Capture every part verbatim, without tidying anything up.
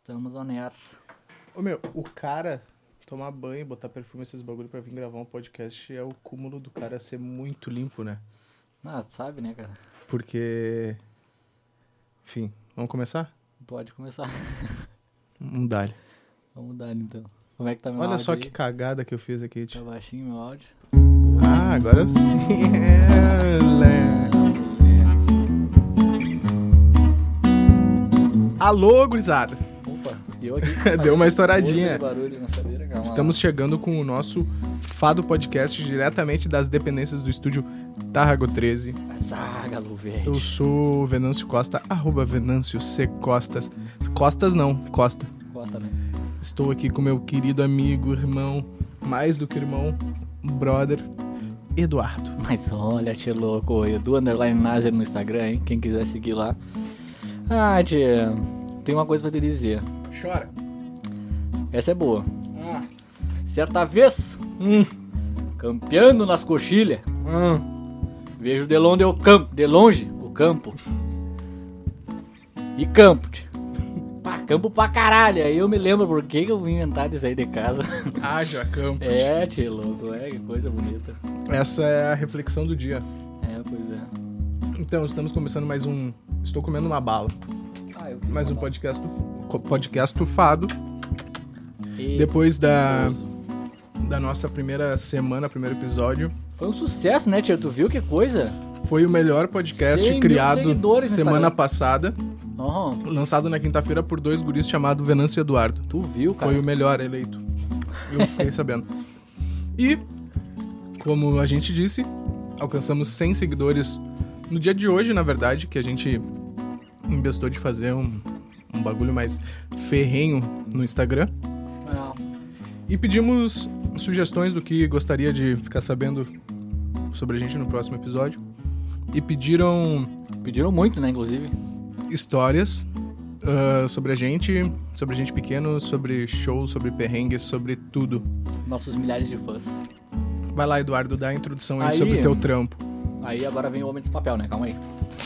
Estamos on air. Ô meu, o cara tomar banho, botar perfume, esses bagulho pra vir gravar um podcast é o cúmulo do cara ser muito limpo, né? Ah, sabe, né, cara? Porque... Enfim, vamos começar? Pode começar. Vamos dar. Vamos dar, então. Como é que tá meu Olha áudio só aí? que cagada que eu fiz aqui, Tá tio. baixinho meu áudio? Ah, agora sim. É, Alô, gurizada. Opa, eu aqui. Deu uma estouradinha. Barulho na sadeira, calma. Estamos chegando com o nosso Fado Podcast diretamente das dependências do estúdio Tarrago treze. Zaga, Eu velho. sou o Venâncio Costa, arroba Venâncio C. Costas. Costas não, Costa. Gosta, né? Estou aqui com meu querido amigo, irmão, mais do que irmão, brother, Eduardo. Mas olha, tio louco. Edu Underline Nazer no Instagram, hein? Quem quiser seguir lá. Ah, tia, tem uma coisa pra te dizer. Chora. Essa é boa. Ah. Certa vez, Hum. campeando nas coxilhas, Hum. vejo de longe o campo, de longe o campo. E campo, tio. Pá, campo pra caralho. Aí eu me lembro por que que eu vim inventar de sair de casa. Haja campo. É, tio louco, é, que coisa bonita. Essa é a reflexão do dia. É, pois é. Então, estamos começando mais um... Estou comendo uma bala. Ah, eu queria Mais um falar. podcast, podcast Fado. E- Depois da, Gostoso. da nossa primeira semana, primeiro episódio. Foi um sucesso, né, tio? Tu viu que coisa? Foi o melhor podcast cem mil criado seguidores no semana Instagram. passada. Aham. Lançado na quinta-feira por dois guris chamados Venâncio e Eduardo. Tu viu, cara? Foi o melhor eleito. Eu fiquei sabendo. E, como a gente disse, alcançamos cem seguidores no dia de hoje, na verdade, que a gente investou de fazer um, um bagulho mais ferrenho no Instagram. É. E pedimos sugestões do que gostaria de ficar sabendo sobre a gente no próximo episódio. E pediram Pediram muito, né, inclusive. histórias ah, sobre a gente, sobre a gente pequeno, sobre shows, sobre perrengues, sobre tudo. Nossos milhares de fãs. Vai lá, Eduardo, dá a introdução aí, Aí- sobre o teu trampo. Aí agora vem o Homem dos Papel, né? Calma aí.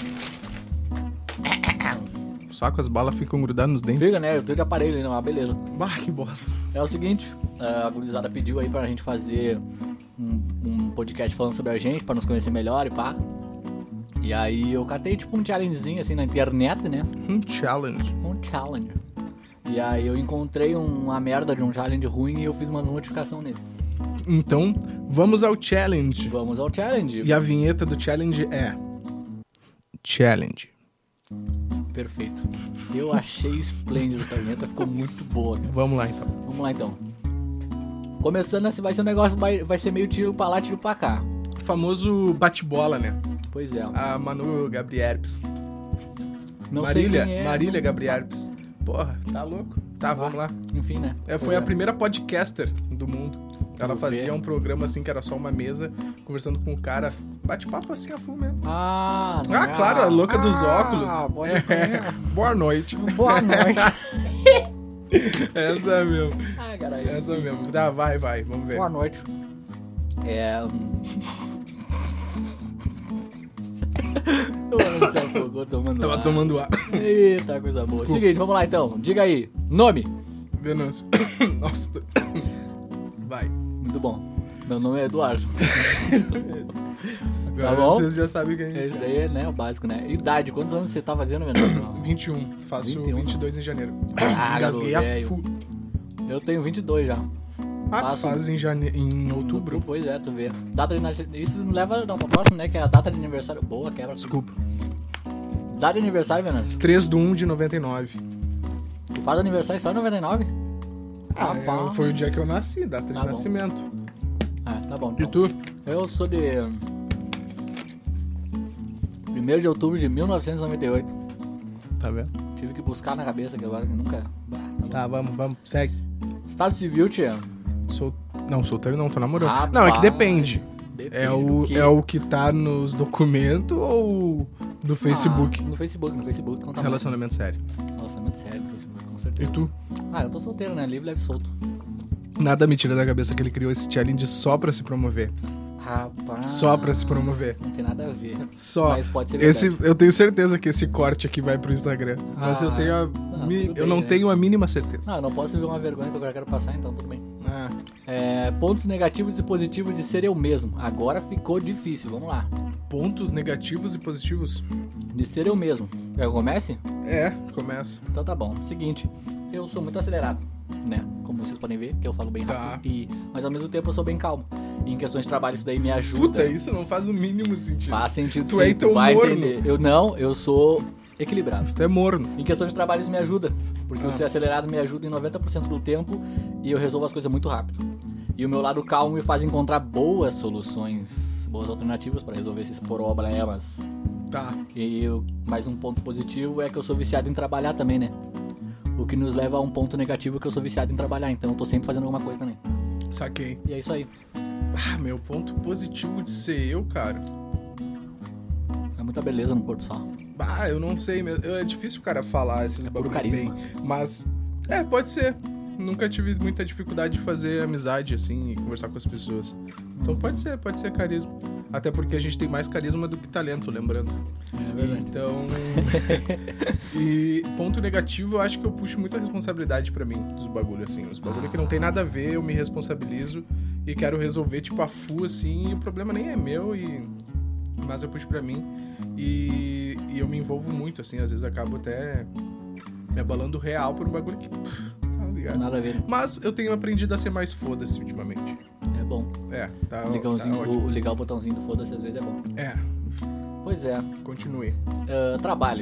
Só que as balas ficam grudadas nos dentes. Fica, né? Eu tô de aparelho ainda, mas beleza. Bah, que bosta. É o seguinte, a gurizada pediu aí pra gente fazer um, um podcast falando sobre a gente, pra nos conhecer melhor e pá. E aí eu catei tipo um challengezinho assim na internet, né? Um challenge. Um challenge. E aí eu encontrei uma merda de um challenge ruim e eu fiz uma modificação nele. Então, vamos ao challenge. Vamos ao challenge. E a vinheta do challenge é... Challenge. Perfeito. Eu achei esplêndido essa vinheta, ficou muito boa, cara. Vamos lá, então. Vamos lá então. Começando, esse vai ser um negócio, vai, vai ser meio tiro pra lá, tiro pra cá. O famoso bate-bola, né? Pois é. A Manu Gabrierpes. Não Marília, sei quem é, Marília não- Gabrierpes. Porra, tá louco? Tá, vamos lá. Enfim, né? É, foi Pois a primeira podcaster do mundo. Ela Tu fazia vê. um programa assim que era só uma mesa, conversando com o cara. Bate-papo assim a full mesmo. Ah, não Ah, é claro, a louca dos Ah, óculos. pode É. crer. Boa noite. Boa noite. Essa mesmo. Ai, caralho. Essa mesmo. Tá, vai, vai. Vamos ver. Boa noite. É... hum. Mano, se afogou tomando Tava ar. tomando ar. Eita, coisa boa. Desculpa. Seguinte, vamos lá então. Diga aí. Nome. Venâncio. Nossa. tô- Vai. Muito bom. Meu nome é Eduardo. Agora bom? vocês já sabem quem é. Esse daí é, né, o básico, né? Idade. Quantos anos você tá fazendo, Venâncio? vinte e um. Faço vinte e um. vinte e dois em janeiro. Ah, Engasguei a velho. full. Eu tenho vinte e dois já. Ah, tu Faço- faz em, jane... em outubro? Pois é, tu vê. Data de nascimento. Isso me leva não, pra próxima, né? Que é a data de aniversário. Boa, quebra. Desculpa. Data de aniversário, Venâncio. três de um de noventa e nove. Tu faz aniversário só em noventa e nove? Ah, é, foi o dia que eu nasci, data Tá de bom. nascimento. Ah, tá bom. E Então. tu? Eu sou de. primeiro de outubro de mil novecentos e noventa e oito. Tá vendo? Tive que buscar na cabeça que agora que nunca. Bah, tá bom. Tá, vamos, vamos. Segue. Estado civil, tia. Sol... Não, solteiro não, tô namorando. Rapaz, Não, é que depende. Depende É do o, quê? é o que tá nos documentos ou do Facebook? Ah, no Facebook, no Facebook conta mais. Relacionamento sério. Relacionamento sério no Facebook, com E certeza. tu? Ah, eu tô solteiro, né? Livre, leve, solto. Nada me tira da cabeça que ele criou esse challenge só pra se promover. Rapaz. Só pra se promover. Não tem nada a ver. Só. Mas pode ser verdade. Esse, eu tenho certeza que esse corte aqui vai pro Instagram. Mas Ah, eu tenho a, não, mi- tudo eu bem, não né? tenho a mínima certeza. Não, eu não posso ver uma vergonha que eu quero passar, então tudo bem. Ah, É, pontos negativos e positivos de ser eu mesmo. Agora ficou difícil, vamos lá. pontos negativos e positivos? De ser eu mesmo. Quer que eu comece? É, começa. Então tá bom. Seguinte, eu sou muito acelerado, né? Como vocês podem ver, que eu falo bem Tá. rápido. E, mas ao mesmo tempo eu sou bem calmo. E em questões de trabalho isso daí me ajuda. Puta, isso não faz o mínimo sentido. Faz sentido Tu sim, é então vai morno. entender. Eu não, eu sou equilibrado. Tu é morno. Em questões de trabalho isso me ajuda. Porque Ah. o ser acelerado me ajuda em noventa por cento do tempo e eu resolvo as coisas muito rápido. E o meu lado calmo me faz encontrar boas soluções, boas alternativas para resolver esses problemas. Tá. E eu- mais um ponto positivo é que eu sou viciado em trabalhar também, né? O que nos leva a um ponto negativo que eu sou viciado em trabalhar, então eu tô sempre fazendo alguma coisa também. Saquei. E é isso aí. Ah, meu ponto positivo de ser eu, cara. É muita beleza no pôr do sol. Ah, eu não sei mesmo. É difícil o cara falar esses É puro bagulho bem. carisma. Mas, é, pode ser. Nunca tive muita dificuldade de fazer amizade, assim, e conversar com as pessoas. Então Uhum. pode ser, pode ser carisma. Até porque a gente tem mais carisma do que talento, lembrando. É verdade. Então. E ponto negativo, eu acho que eu puxo muita responsabilidade pra mim dos bagulhos, assim. Os bagulhos que não tem nada a ver, eu me responsabilizo e quero resolver, tipo, a full, assim, e o problema nem é meu, e... mas eu puxo pra mim. E, e eu me envolvo muito, assim, às vezes acabo até me abalando real por um bagulho que. Pff, tá ligado? Nada a ver. Né? Mas eu tenho aprendido a ser mais foda-se ultimamente. É bom. É, tá, O, ligãozinho, tá ótimo. o, o ligar o botãozinho do foda-se às vezes é bom. É, Pois é. continue. Ah, trabalho.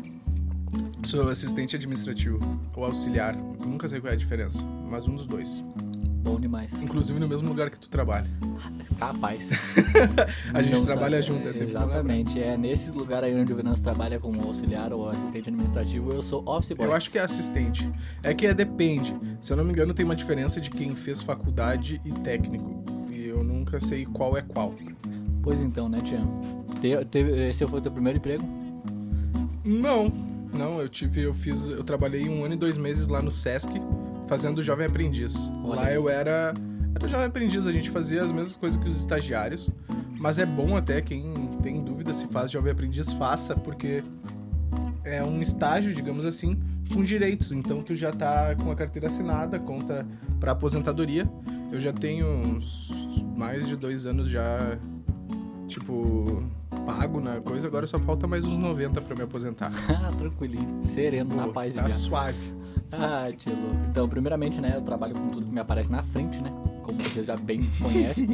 Sou assistente administrativo ou auxiliar. Eu nunca sei qual é a diferença, mas um dos dois. Bom demais. Inclusive no mesmo lugar que tu trabalha. Capaz. A gente Não trabalha sabe, junto, é sempre bom Exatamente. É nesse lugar aí onde o Venâncio trabalha como auxiliar ou assistente administrativo, eu sou office boy. Eu acho que é assistente. É que é depende. Se eu não me engano, tem uma diferença de quem fez faculdade e técnico. E eu nunca sei qual é qual. Pois então, né, Tian? Te, teve, esse foi o teu primeiro emprego? Não, não, eu tive, eu fiz, eu trabalhei um ano e dois meses lá no Sesc, fazendo Jovem Aprendiz. Olha Lá aí. eu era, era Jovem Aprendiz, a gente fazia as mesmas coisas que os estagiários, mas é bom até, quem tem dúvida se faz Jovem Aprendiz, faça, porque é um estágio, digamos assim, com direitos, então tu já tá com a carteira assinada, conta pra aposentadoria. Eu já tenho uns mais de dois anos já, tipo, pago na coisa, agora só falta mais uns noventa pra me aposentar. Ah, tranquilinho. Sereno, na Pô, paz de tá viagem. suave. Ah, tio louco. Então, primeiramente, né, eu trabalho com tudo que me aparece na frente, né? Como você já bem conhece.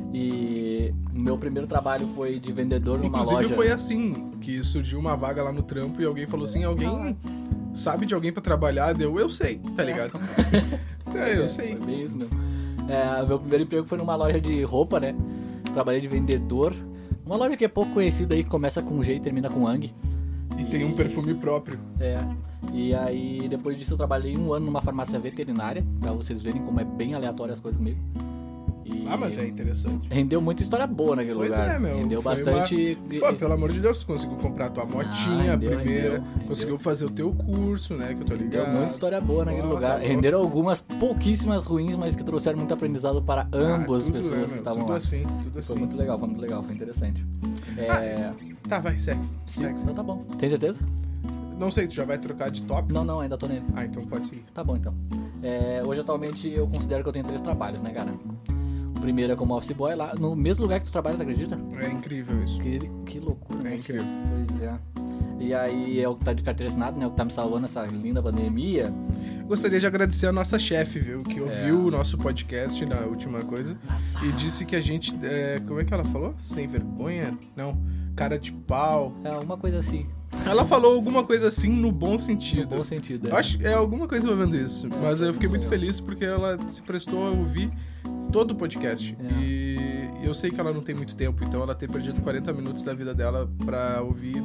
E o meu primeiro trabalho foi de vendedor numa Inclusive loja. foi assim, que surgiu uma vaga lá no trampo e alguém falou assim, alguém sabe de alguém pra trabalhar? Deu, eu sei, tá ligado? É, eu sei. Foi bem isso mesmo. É, meu primeiro emprego foi numa loja de roupa, né? Trabalhei de vendedor. Uma loja que é pouco conhecida aí, que começa com G e termina com Ang. E tem um perfume próprio. É. E aí, depois disso, eu trabalhei um ano numa farmácia veterinária, pra vocês verem como é bem aleatório as coisas comigo. E Ah, mas é interessante. rendeu muita história boa naquele Pois lugar. é, meu. Rendeu foi bastante. uma- Pô, pelo amor de Deus, tu conseguiu comprar tua motinha, rendeu, a primeira. rendeu, rendeu. Conseguiu fazer o teu curso, né? Que eu tô Rendeu ligado. muita história boa naquele Ó, lugar. tá Renderam algumas pouquíssimas ruins, mas que trouxeram muito aprendizado para Ah, ambas as tudo, pessoas né, que meu? estavam Tudo lá. assim, tudo Foi assim. muito legal, foi muito legal, foi interessante. É... Ah, Tá, vai, segue. sim, segue. então tá bom. Tem certeza? Não sei, tu já vai trocar de top? Não, não, ainda tô nele. Ah, então pode seguir. Tá bom, então. É, hoje, atualmente, eu considero que eu tenho três trabalhos, né, cara? O primeiro é como office boy, lá no mesmo lugar que tu trabalha, tu acredita? É incrível isso. Que, que loucura, É né? incrível. Pois é. E aí é o que tá de carteira assinada, né? O que tá me salvando nessa linda pandemia. Gostaria de agradecer a nossa chefe, viu? Que É. ouviu o nosso podcast na última coisa Nossa. e disse que a gente. É, como é que ela falou? Sem vergonha? Não. Cara de pau. É uma coisa assim, Ela falou alguma coisa assim no bom no sentido. bom sentido. Eu acho que é alguma coisa envolvendo isso. É, mas foi eu fiquei muito muito legal. feliz porque ela se prestou a ouvir todo o podcast. É. E eu sei que ela não tem muito tempo, então ela ter perdido quarenta minutos da vida dela pra ouvir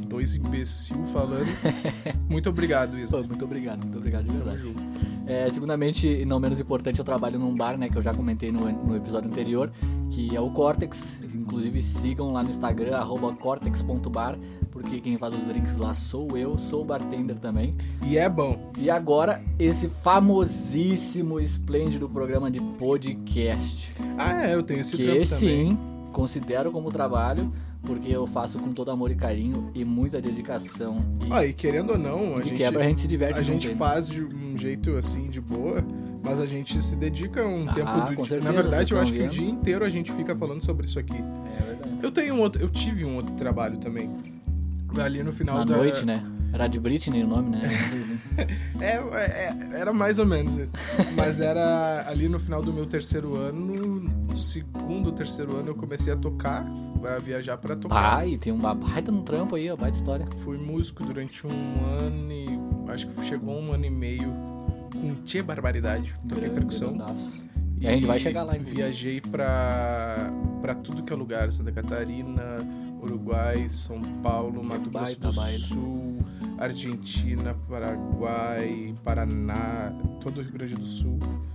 dois imbecil falando. Muito obrigado, Isa. Pô, muito obrigado, muito obrigado de verdade. Tamo junto. É, segundamente, e não menos importante, eu trabalho num bar, né, que eu já comentei no, no episódio anterior, que é o Cortex. Inclusive sigam lá no Instagram, arroba cortex ponto bar, porque quem faz os drinks lá sou eu, sou bartender também. E é bom. E agora, esse famosíssimo, esplêndido programa de podcast. Ah, é, eu tenho esse que trampo esse, também. sim, considero como trabalho, porque eu faço com todo amor e carinho e muita dedicação. E, Ah, e querendo ou não, a de gente, quebra a gente se diverte a junto gente aí, né? faz de um jeito assim, de boa, mas a gente se dedica um Ah, tempo do com dia. certeza, Na verdade, eu vocês acho que tão o dia inteiro a gente fica falando sobre isso aqui. É verdade. Eu tenho um outro, eu tive um outro trabalho também. Ali no final Na da noite, né? Era de Britney o nome, né? É, é, era mais ou menos isso. Mas era ali no final do meu terceiro ano, no segundo ou terceiro ano, eu comecei a tocar, a viajar pra tocar. Ai, tem uma baita no trampo aí, ó, baita história. Fui músico durante um ano e acho que chegou um ano e meio com Tchê Barbaridade. Toquei Grande, percussão. grandaço. E a gente vai chegar lá, inclusive. Viajei pra, pra tudo que é lugar. Santa Catarina, Uruguai, São Paulo, Mato Grosso baita do baile. Sul, Argentina, Paraguai, Paraná, todo o Rio Grande do Sul.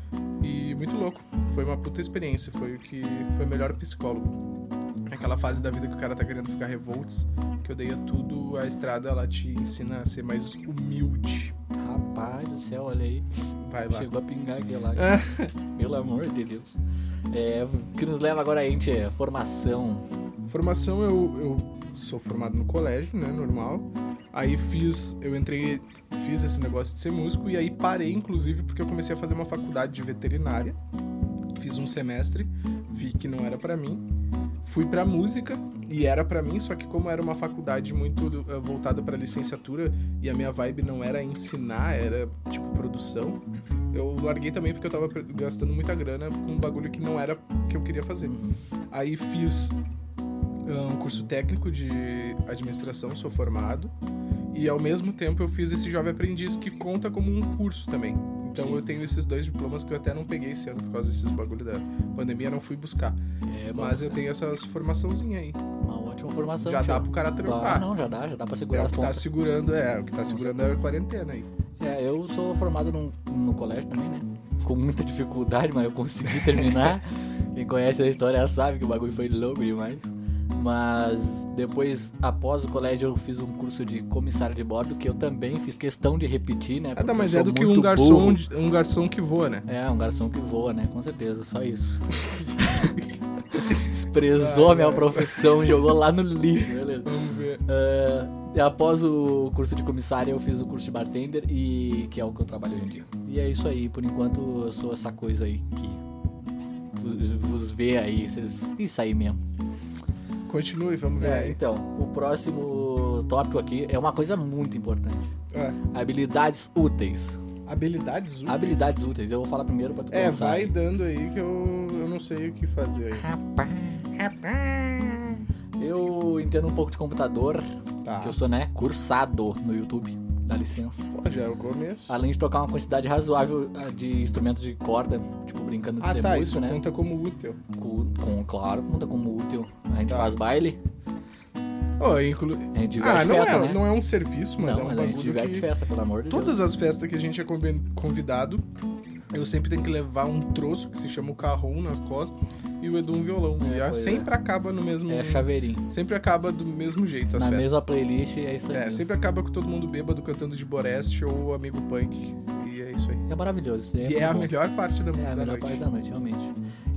E muito louco. Foi uma puta experiência. Foi o que foi o melhor psicólogo. Aquela fase da vida que o cara tá querendo ficar revoltos, que eu dei a tudo, a estrada ela te ensina a ser mais humilde. Rapaz do céu, olha aí. Vai lá. Chegou a pingar aqui lá. Pelo amor de Deus. É, o que nos leva agora a gente é formação. Formação, eu, eu sou formado no colégio, né, normal. Aí fiz, eu entrei, fiz esse negócio de ser músico e aí parei, inclusive, porque eu comecei a fazer uma faculdade de veterinária. Fiz um semestre, vi que não era pra mim. Fui pra música e era pra mim, só que como era uma faculdade muito uh, voltada pra licenciatura e a minha vibe não era ensinar, era tipo produção, eu larguei também porque eu tava gastando muita grana com um bagulho que não era o que eu queria fazer. Aí fiz uh, um curso técnico de administração, sou formado, e ao mesmo tempo eu fiz esse jovem aprendiz que conta como um curso também. Então Sim. eu tenho esses dois diplomas que eu até não peguei esse ano por causa desses bagulho da pandemia, não fui buscar. É, bom, Mas eu cara. tenho essas formaçãozinhas aí. Uma ótima formação. Já dá tio. pro cara Ah, trampar. não, já dá, já dá pra segurar É o as que tá pontas. segurando, é, o que tá Com segurando é a certeza. quarentena aí. É, eu sou formado no, no colégio também, né? Com muita dificuldade, mas eu consegui terminar. Quem conhece a história sabe que o bagulho foi louco demais. Mas depois, após o colégio, eu fiz um curso de comissário de bordo, que eu também fiz questão de repetir, né? Ah, porque tá, mas eu é sou do que muito um garçom, burro. de- um garçom que voa, né? É, um garçom que voa, né? Com certeza, só isso. Desprezou a minha profissão, jogou lá no lixo, beleza. Vamos ver. É, e após o curso de comissário, eu fiz o curso de bartender, e que é o que eu trabalho hoje em dia. E é isso aí, por enquanto eu sou essa coisa aí que vos, vos vê aí, vocês... Isso aí mesmo. Continue, vamos ver É, aí. então, o próximo tópico aqui é uma coisa muito importante. Ah, Habilidades úteis. habilidades úteis. Habilidades úteis. Eu vou falar primeiro pra tu É, pensar. vai aí. dando aí que eu, eu não sei o que fazer aí. Rapaz, rapaz. Eu entendo um pouco de computador, Tá. que eu sou, né, cursado no YouTube, dá licença. Pô, já é o começo. Além de tocar uma quantidade razoável ah, de instrumentos de corda, tipo, brincando de Ah, ser tá, músico, isso né? conta como útil. Com, com- claro, conta como útil. A gente Tá. faz baile, Oh, inclu... a gente diverte Ah, não, festa, é, né? não é um serviço, mas Não, é um mas a gente bagulho diverte que... festa, pelo amor de Deus. Todas as festas que a gente é convi- convidado, eu sempre tenho que levar um troço que se chama o carrom nas costas e o Edu um violão. É, e a- pois sempre acaba no mesmo... É chaveirinho. Sempre acaba do mesmo jeito as Na festas. mesma playlist, é isso aí. É, mesmo. sempre acaba com todo mundo bêbado cantando de Borest ou Amigo Punk. E é isso aí. É maravilhoso. Isso aí E é a muito bom. melhor parte da, É a da melhor noite. parte da noite, realmente.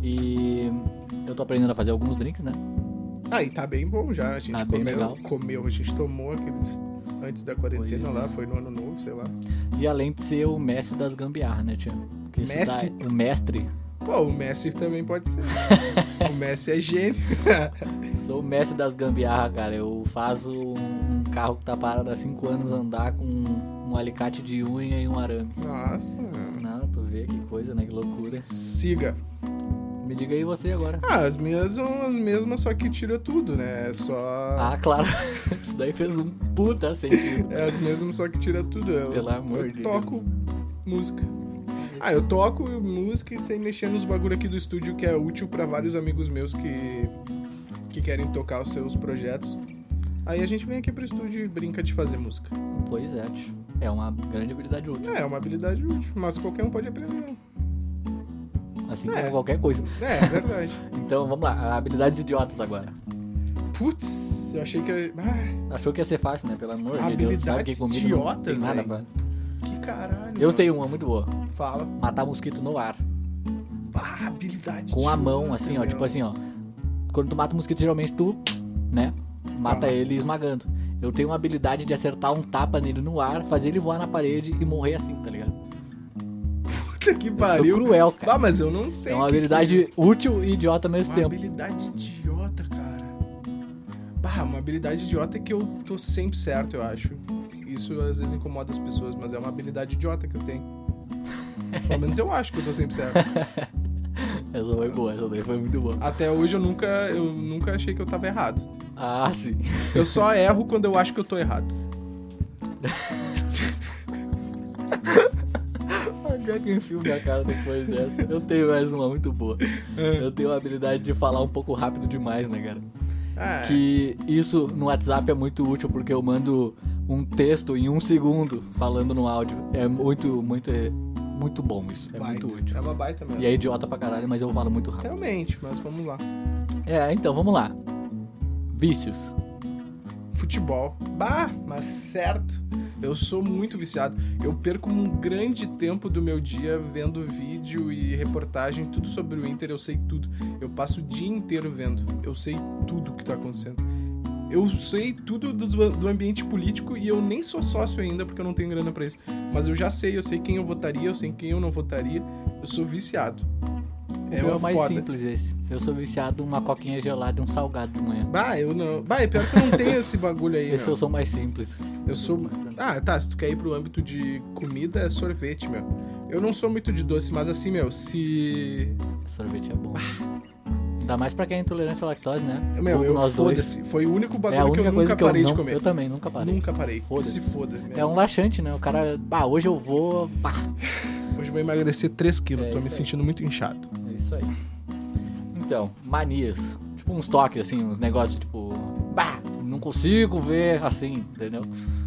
E eu tô aprendendo a fazer alguns drinks, né? Ah, e tá bem bom já. A gente Tá bem comeu, legal. comeu, a gente tomou aqueles antes da quarentena Pois lá, é. foi no ano novo, sei lá. E além de ser o mestre das gambiarras, né, tia? Porque isso Messi? dá- o mestre. Pô, o Messi também pode ser. O Messi é gênio. Sou o mestre das gambiarras, cara. Eu faço um carro que tá parado há cinco anos andar com um alicate de unha e um arame. Nossa. Não, tu vê que coisa, né? Que loucura. Siga. Me diga aí você agora. Ah, as minhas são as mesmas, só que tira tudo, né? É só. Ah, claro. Isso daí fez um puta sentido. É as mesmas, só que tira tudo. Eu, Pelo amor eu de toco música. Ah, eu toco música e sem mexer nos bagulho aqui do estúdio, que é útil pra vários amigos meus que, que querem tocar os seus projetos. Aí a gente vem aqui pro estúdio e brinca de fazer música. Pois é, tio. É uma grande habilidade útil. É, é uma habilidade útil, mas qualquer um pode aprender. Assim É. como qualquer coisa. É, é verdade. Então, vamos lá. Habilidades idiotas agora. Putz, eu achei que... Ah, Achou que ia ser fácil, né? Pelo amor de Deus. Sabe que Habilidades comigo não tem idiotas, nada, velho. pra... que caralho. Eu mano. tenho uma muito boa. Fala. Matar mosquito no ar. Ah, habilidade Com a idiota, mão, assim, ó. meu. Tipo assim, ó. Quando tu mata o mosquito, geralmente tu, né? Mata Aham. ele esmagando. Eu tenho uma habilidade de acertar um tapa nele no ar, fazer ele voar na parede e morrer assim, tá ligado? Puta que Eu pariu. sou cruel, cara. Ah, mas eu não sei. É uma o que habilidade que útil e idiota ao é. mesmo Uma tempo. habilidade idiota, cara. Bah, uma habilidade idiota é que eu tô sempre certo, eu acho. Isso às vezes incomoda as pessoas, mas é uma habilidade idiota que eu tenho. Pelo menos eu acho que eu tô sempre certo. Essa foi boa, essa daí foi muito boa. Até hoje eu nunca, eu nunca achei que eu tava errado. Ah, sim. Eu só erro quando eu acho que eu tô errado. Já que enfio minha cara depois dessa. Eu tenho mais uma muito boa. Eu tenho a habilidade de falar um pouco rápido demais, né, cara? Ah, Que isso no WhatsApp é muito útil porque eu mando um texto em um segundo falando no áudio. É muito, muito, é muito bom isso. É baita. muito útil. É uma baita mesmo. E é idiota pra caralho, mas eu falo muito rápido. Realmente, mas vamos lá. É, então, vamos lá. Vícios. Futebol. Bah, mas certo. Eu sou muito viciado. Eu perco um grande tempo do meu dia vendo vídeo e reportagem, tudo sobre o Inter, eu sei tudo. Eu passo o dia inteiro vendo. Eu sei tudo o que tá acontecendo. Eu sei tudo dos- do ambiente político e eu nem sou sócio ainda porque eu não tenho grana pra isso. Mas eu já sei, eu sei quem eu votaria, eu sei quem eu não votaria. Eu sou viciado. É É o uma mais foda. simples esse. Eu sou viciado numa coquinha gelada e um salgado de manhã. Bah, eu não. Bah, é pior que eu não tenho esse bagulho aí, Esse meu. eu sou mais simples. Eu sou. Ah, tá. Se tu quer ir pro âmbito de comida, é sorvete, meu. Eu não sou muito de doce, mas assim, meu, se. Sorvete é bom. Ainda mais pra quem é intolerante à lactose, né? Meu, Como eu nós dois. foda-se. Foi o único É a bagulho que única eu coisa nunca que eu parei não... de comer. Eu também, nunca parei. Nunca parei. Foda-se. Se foda. É um laxante, né? O cara... Bah, hoje eu vou... Bah. Hoje eu vou emagrecer três quilos. É Tô me isso aí. sentindo muito inchado. É isso aí. Então, manias. Tipo uns toques, assim, uns negócios, tipo... Bah, não consigo ver assim, entendeu?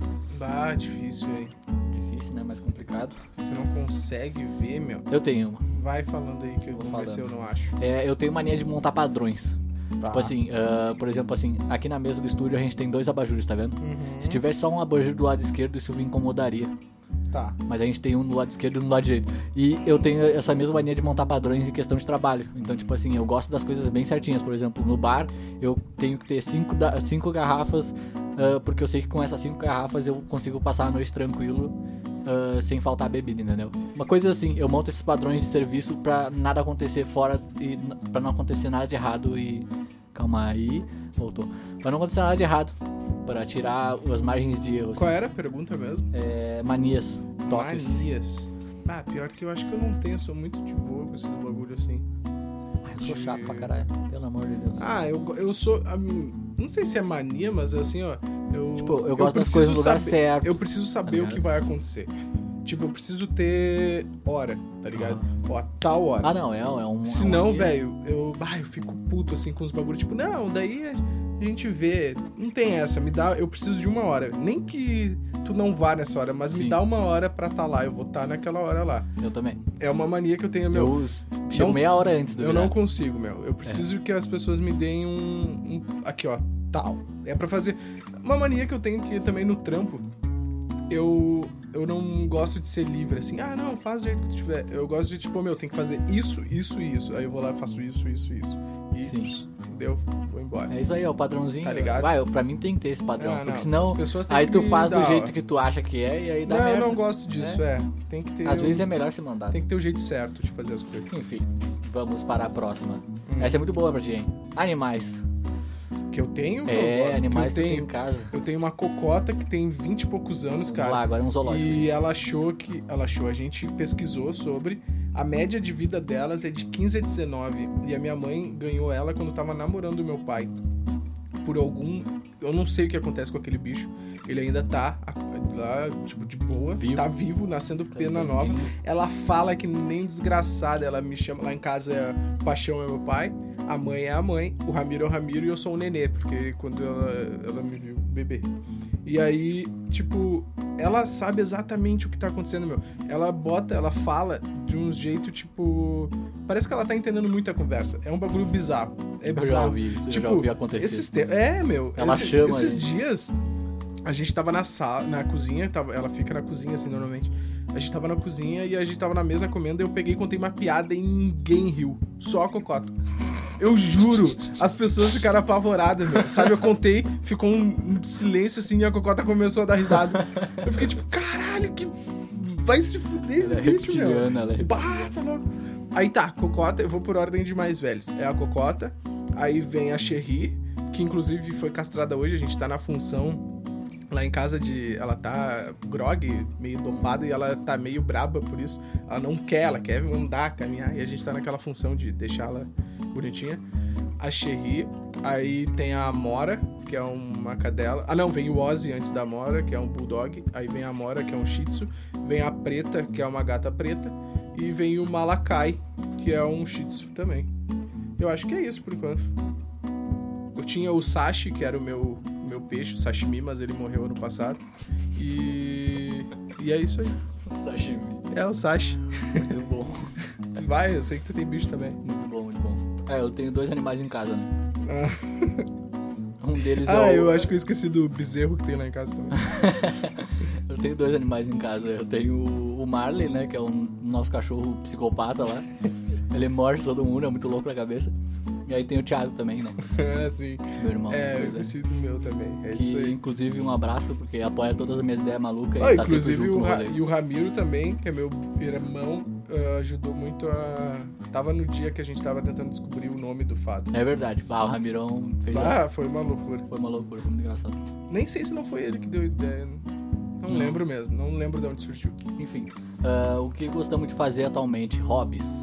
Bah, difícil, hein? Difícil, né? Mais complicado. Tu não consegue ver, meu. Eu tenho uma. Vai falando aí que eu Vou vou ver falando. se eu não acho. É, eu tenho mania de montar padrões. Tá. Tipo assim, ah, por exemplo, assim, aqui na mesa do estúdio a gente tem dois abajures, tá vendo? Uhum. Se tivesse só um abajur do lado esquerdo, isso me incomodaria. Tá. Mas a gente tem um do lado esquerdo e um do lado direito. E eu tenho essa mesma mania de montar padrões em questão de trabalho. Então, tipo assim, eu gosto das coisas bem certinhas. Por exemplo, no bar, eu tenho que ter cinco, da- cinco garrafas, ah, porque eu sei que com essas cinco garrafas eu consigo passar a noite tranquilo, ah, sem faltar bebida, entendeu? Uma coisa assim, eu monto esses padrões de serviço pra nada acontecer fora e n- pra não acontecer nada de errado e... Calma aí, voltou. Pra não acontecer nada de errado. Pra tirar as margens de erro. assim. Qual era a pergunta mesmo? É, manias, toques. Manias. Ah, pior que eu acho que eu não tenho. Eu sou muito de boa com esses bagulho assim. Ai, eu sou chato pra caralho, pelo amor de Deus. Ah, eu, go- eu sou. ah, não sei se é mania, mas assim, ó. Eu, Tipo, eu gosto das preciso coisas no lugar saber- certo. Eu preciso saber Tá o ligado? que vai acontecer. Tipo, eu preciso ter hora, tá ligado? Ó, tal hora. Ah, não, é, é um. Se é uma não, mania. velho, eu, ah, eu fico puto assim com os bagulhos. Tipo, não, daí a gente vê. Não tem essa, me dá. Eu preciso de uma hora. Nem que tu não vá nessa hora, mas Sim. me dá uma hora pra tá lá. Eu vou estar naquela hora lá. Eu também. É uma mania que eu tenho, meu. Eu chego não- meia hora antes do Eu virar. não consigo, meu. Eu preciso que as pessoas me deem um, um- Aqui, ó. Tal. É pra fazer. Uma mania que eu tenho que também no trampo. Eu. Eu não gosto de ser livre, assim. Ah, não, faz do jeito que tu tiver. Eu gosto de, tipo, meu, tem que fazer isso, isso e isso. Aí eu vou lá e faço isso, isso, isso. E. Sim. Entendeu? Vou embora. É isso aí, é o padrãozinho. Tá ligado? Vai, eu- pra mim tem que ter esse padrão. Ah, porque não, senão. as pessoas têm Aí que tu me faz do dar, jeito ó. que tu acha que é e aí dá Não, merda. eu não gosto disso, é. Tem que ter. Às um- vezes é melhor se mandar. Tem que ter o jeito certo de fazer as coisas. Enfim, vamos para a próxima. Hum. Essa é muito boa pra ti, hein? Animais. Que eu tenho, que eu É, gosto, animais que que eu tu tem tenho. em casa. Eu tenho uma cocota que tem vinte e poucos anos, Vamos cara. lá, agora é um zoológico. E ela achou que. Ela achou, a gente pesquisou sobre. A média de vida delas é de quinze a dezenove. E a minha mãe ganhou ela quando tava namorando o meu pai. Por algum. Eu não sei o que acontece com aquele bicho. Ele ainda tá lá, tipo, de boa. Vivo. Tá vivo, nascendo pena nova. vivo. Ela fala que nem desgraçada. Ela me chama lá em casa. é, O Paixão é meu pai. A mãe é a mãe. O Ramiro é o Ramiro. E eu sou o nenê. Porque quando ela, ela me viu bebê. E aí, tipo, ela sabe exatamente o que tá acontecendo, meu. Ela bota, ela fala de um jeito, tipo... Parece que ela tá entendendo muito a conversa. É um bagulho bizarro. É bizarro. Eu já ouvi isso, tipo, eu já ouvi acontecer. Esses te... É, meu. Ela esse, chama Esses aí. dias, a gente tava na sala, na cozinha, tava, ela fica na cozinha, assim, normalmente. A gente tava na cozinha e a gente tava na mesa comendo e eu peguei e contei uma piada e ninguém riu. Só a Cocota. Eu juro, as pessoas ficaram apavoradas, meu. Sabe, eu contei, ficou um, um silêncio assim e a Cocota começou a dar risada. Eu fiquei tipo, caralho, que... Vai se fuder esse Ela é bicho, meu. reptiliana, ela é Bah, reptiliana. tá louco. Aí tá, Cocota, eu vou por ordem de mais velhos. É a Cocota, aí vem a Cherry, que inclusive foi castrada hoje, a gente tá na função... Lá em casa de... Ela tá grog, meio dopada, e ela tá meio braba por isso. Ela não quer, ela quer andar, caminhar, e a gente tá naquela função de deixá-la bonitinha. A Cherry, aí tem a Amora, que é uma cadela. Ah, não, vem o Ozzy antes da Amora, que é um bulldog. Aí vem a Amora, que é um shih tzu. Vem a Preta, que é uma gata preta. E vem o Malakai, que é um shih tzu também. Eu acho que é isso, por enquanto. Eu tinha o Sashi, que era o meu... meu peixe, o sashimi, mas ele morreu ano passado. E... E é isso aí. Sashimi. É o Sashi. Muito bom. Vai, eu sei que tu tem bicho também. Muito bom, muito bom. É, eu tenho dois animais em casa, né? Ah, Um deles ah é o... eu acho que eu esqueci do bezerro que tem lá em casa também. Eu tenho dois animais em casa. Eu tenho o Marley, né? Que é um nosso cachorro psicopata lá. Ele morde todo mundo, é muito louco na cabeça. E aí tem o Thiago também, né? É, sim. Meu irmão. É, eu pois esqueci do meu também. É Que, isso aí. inclusive, um abraço, porque apoia todas as minhas ideias malucas. Ah, e tá inclusive sempre junto o no Ra- rolê. e o Ramiro também, que é meu irmão, ah, ajudou muito a... Tava no dia que a gente tava tentando descobrir o nome do fado. É verdade. Bah, o Ramirão fez... Ah, foi uma loucura. Foi uma loucura, foi muito engraçado. Nem sei se não foi ele que deu ideia. Não lembro mesmo, não lembro de onde surgiu. Enfim, ah, o que gostamos de fazer atualmente? Hobbies.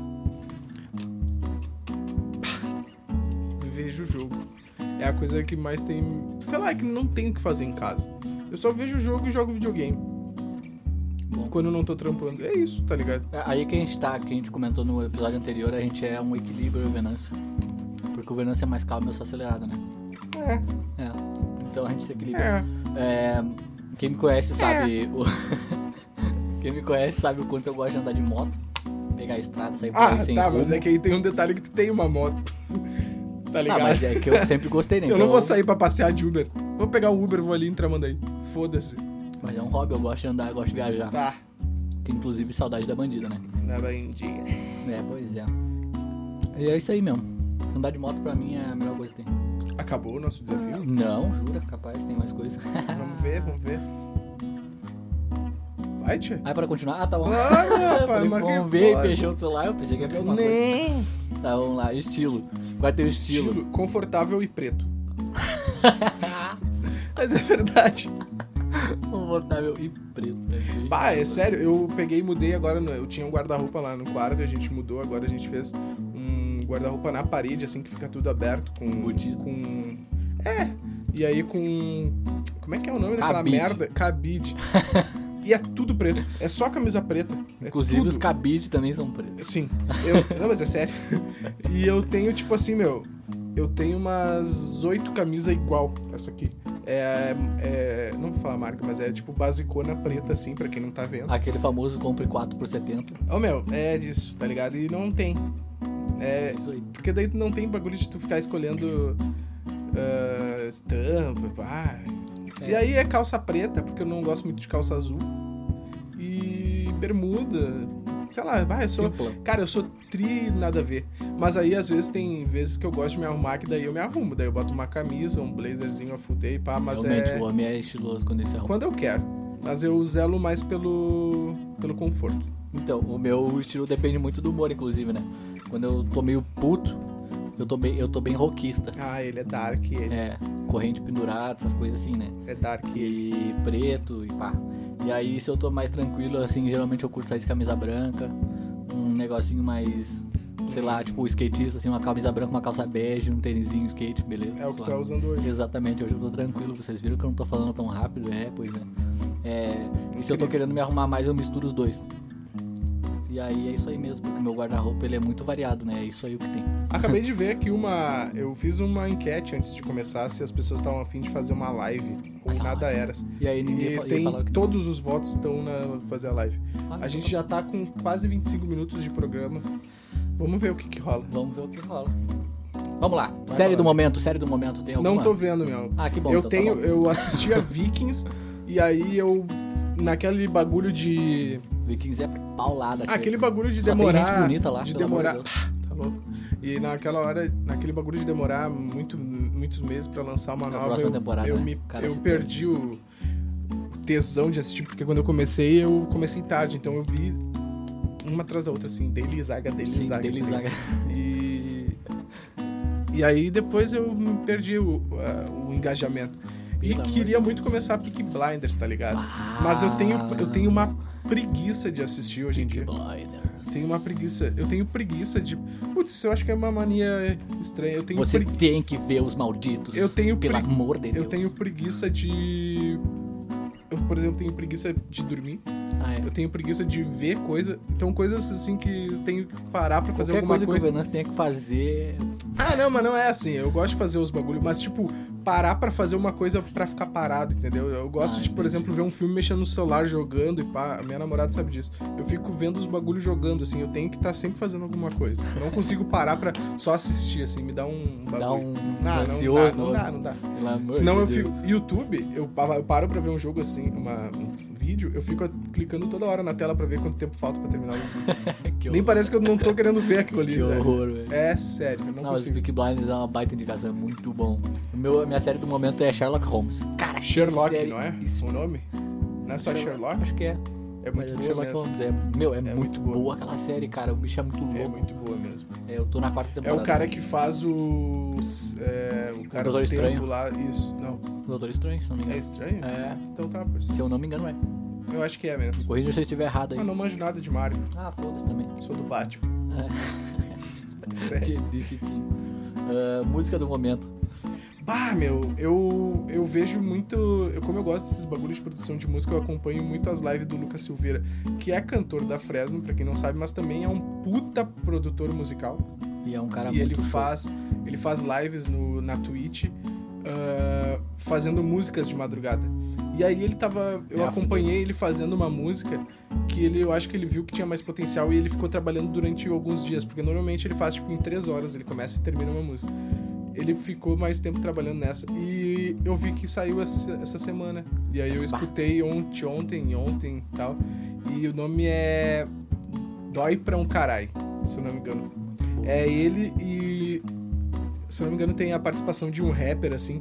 Vejo o jogo. É a coisa que mais tem... Sei lá, é que não tem o que fazer em casa. Eu só vejo o jogo e jogo videogame. Bom. Quando eu não tô trampando. É isso, tá ligado? É, aí que a gente tá, que a gente comentou no episódio anterior, a gente é um equilíbrio, o Venâncio. Porque o Venâncio é mais calmo e eu sou acelerado, né? É. É. Então a gente se equilibra. É. É, quem me conhece sabe... O... quem me conhece sabe o quanto eu gosto de andar de moto. Pegar a estrada, sair por Ah, aí sem tá, rumo. mas é que aí tem um detalhe que tu tem uma moto. Tá Ah, ligado? mas é que eu sempre gostei, né? Eu Então não vou sair pra passear de Uber. Vou pegar o Uber, vou ali em Tramandaí. Foda-se. Mas é um hobby, eu gosto de andar, eu gosto de viajar. Tá. Que, inclusive, saudade da bandida, né? Na bandinha. É, pois é. E é isso aí mesmo. Andar de moto pra mim é a melhor coisa que tem. Acabou o nosso desafio? Não, jura, capaz, tem mais coisa. Vamos ver, vamos ver. Vai, tia. Aí pra continuar, ah, tá bom. Claro, rapaz, Falei, marquei vamos ver, fora. fechou o celular, eu pensei que ia ver alguma coisa. Nem. Tá, vamos lá, estilo. Vai ter o estilo. Estilo confortável e preto. Mas é verdade. Confortável e preto. Né? Bah, é sério, eu peguei e mudei agora. No, eu tinha um guarda-roupa lá no quarto, a gente mudou, agora a gente fez um guarda-roupa na parede, assim, que fica tudo aberto, com... Embutido. com é, e aí com... Como é que é o nome daquela Cabide. merda? Cabide. E é tudo preto, é só camisa preta. É Inclusive tudo. os cabides também são pretos. Sim, eu... Não, mas é sério. E eu tenho, tipo assim, meu... Eu tenho umas oito camisas igual essa aqui. É, é... Não vou falar a marca, mas é tipo basicona preta, assim, pra quem não tá vendo. Aquele famoso compre quatro por setenta. Ô, meu, é disso, tá ligado? E não tem. É... Isso aí. Porque daí não tem bagulho de tu ficar escolhendo uh, estampa, pá. É. E aí é calça preta, porque eu não gosto muito de calça azul. E bermuda. Sei lá, vai, eu sou... Simplão. Cara, eu sou tri nada a ver. Mas aí, às vezes, tem vezes que eu gosto de me arrumar, que daí eu me arrumo. Daí eu boto uma camisa, um blazerzinho a full day, pá, mas Realmente, é... o homem é estiloso quando ele se arruma. Quando eu quero. Mas eu zelo mais pelo, pelo conforto. Então, o meu estilo depende muito do humor, inclusive, né? Quando eu tô meio puto, eu tô bem, eu tô bem rockista. Ah, ele é dark, ele É, corrente pendurada, essas coisas assim, né? é dark, ele. E preto e pá. E aí, se eu tô mais tranquilo, assim, geralmente eu curto sair de camisa branca, um negocinho mais, sei lá, tipo skatista, assim, uma camisa branca, uma calça bege, um tênisinho skate, beleza? É o que tu suave. tá usando hoje. Exatamente, hoje eu tô tranquilo, vocês viram que eu não tô falando tão rápido? É, pois é. É, e se eu tô querendo me arrumar mais, eu misturo os dois. E E aí é isso aí mesmo, porque o meu guarda-roupa ele é muito variado, né? É isso aí o que tem. Acabei de ver aqui uma... Eu fiz uma enquete antes de começar se as pessoas estavam a fim de fazer uma live. Ou Mas nada live. eras. E aí ninguém E fa- ia tem falar o que... todos os votos estão na fazer a live. Ah, A gente já tá com quase vinte e cinco minutos de programa. Vamos ver o que que rola. Vamos ver o que rola. Vamos lá. Vai série falar. do momento, série do momento. Tem alguma? Não tô vendo, meu. Ah, que bom. eu então tá tenho... bom. eu assisti a Vikings e aí eu... Naquele bagulho de... Vikings é paulada. Ah, aquele bagulho de Só tem demorar... gente bonita lá, de pelo amor de demorar... Deus. Tá louco. E naquela hora, naquele bagulho de demorar muito, muitos meses pra lançar uma A nova, próxima eu, temporada, eu, né? me, O cara eu se perdi o, o tesão de assistir, porque quando eu comecei, eu comecei tarde, então eu vi uma atrás da outra, assim, Daily Zaga, Daily Sim, Zaga. Daily tá ligado? Zaga. E, e aí depois eu me perdi o, a- o engajamento. E Pelo amor queria de muito começar a Peaky Blinders, tá ligado? Ah. Mas eu tenho, eu tenho uma preguiça de assistir hoje em Peaky dia. Blinders. Tenho uma preguiça. Eu tenho preguiça de. Putz, isso eu acho que é uma mania estranha. Eu tenho Você pregui- tem que ver os malditos. Eu tenho Pelo pregui- amor de Deus. Eu tenho preguiça de. Eu, por exemplo, tenho preguiça de dormir. Ah, é. Eu tenho preguiça de ver coisa. Então, coisas assim que eu tenho que parar pra fazer Qualquer alguma coisa, coisa. que o Venâncio tenha que fazer. Ah, não, mas não é assim. Eu gosto de fazer os bagulhos, mas, tipo, parar pra fazer uma coisa pra ficar parado, entendeu? Eu gosto Ah, de, por entendi. exemplo, ver um filme mexendo no celular, jogando e pá. A minha namorada sabe disso. Eu fico vendo os bagulhos jogando, assim. Eu tenho que estar sempre fazendo alguma coisa. Eu não consigo parar pra só assistir, assim. Me dá um bagulho. Dá um Ah, ansioso. não dá, não dá, não dá. Pelo amor Senão de eu Deus. fico. YouTube, eu pa- eu paro pra ver um jogo assim, uma, um vídeo, eu fico clicando toda hora na tela pra ver quanto tempo falta pra terminar o vídeo. Que Nem horror. parece que eu não tô querendo ver aquilo ali. Que velho. horror, velho. É sério, eu não, Não, mas consigo. Peaky Blinders é uma baita indicação, é muito bom. O meu, a minha série do momento é Sherlock Holmes. Cara, que Sherlock, série não é? isso- O nome? Não é só Sherlock? Acho que é. É Mas muito é boa Sherlock mesmo. Holmes. É, meu, é, muito, muito boa. boa. aquela série, cara. O bicho é muito louco. É muito boa mesmo. É, eu tô na quarta É temporada. o cara que faz os. É, o cara Doutor do tempo Estranho. lá. Isso, não. Doutor Estranho, se não me É engano. estranho? É. Então tá, por Se eu não me engano, é. Eu acho que é mesmo. Corrija se eu estiver errado aí. Eu não manjo nada de Mario. Ah, foda-se também. Sou do Batman. É. Sério. Disse Tim. Ah, música do momento. Bah, meu, eu, eu vejo muito. Eu, como eu gosto desses bagulhos de produção de música, eu acompanho muito as lives do Lucas Silveira, que é cantor da Fresno, pra quem não sabe, mas também é um puta produtor musical. E é um cara e muito ele show. faz, ele faz lives no, na Twitch ah, fazendo músicas de madrugada. E aí ele tava. Eu É, acompanhei ele fazendo uma música que ele, eu acho que ele viu que tinha mais potencial e ele ficou trabalhando durante alguns dias, porque normalmente ele faz tipo em três horas, ele começa e termina uma música. Ele ficou mais tempo trabalhando nessa. E eu vi que saiu essa, essa semana. E aí eu Bah. escutei ontem, ontem, ontem e tal. E o nome é Dói Pra Um Carai, se eu não me engano. É ele e, se eu não me engano, tem a participação de um rapper, assim.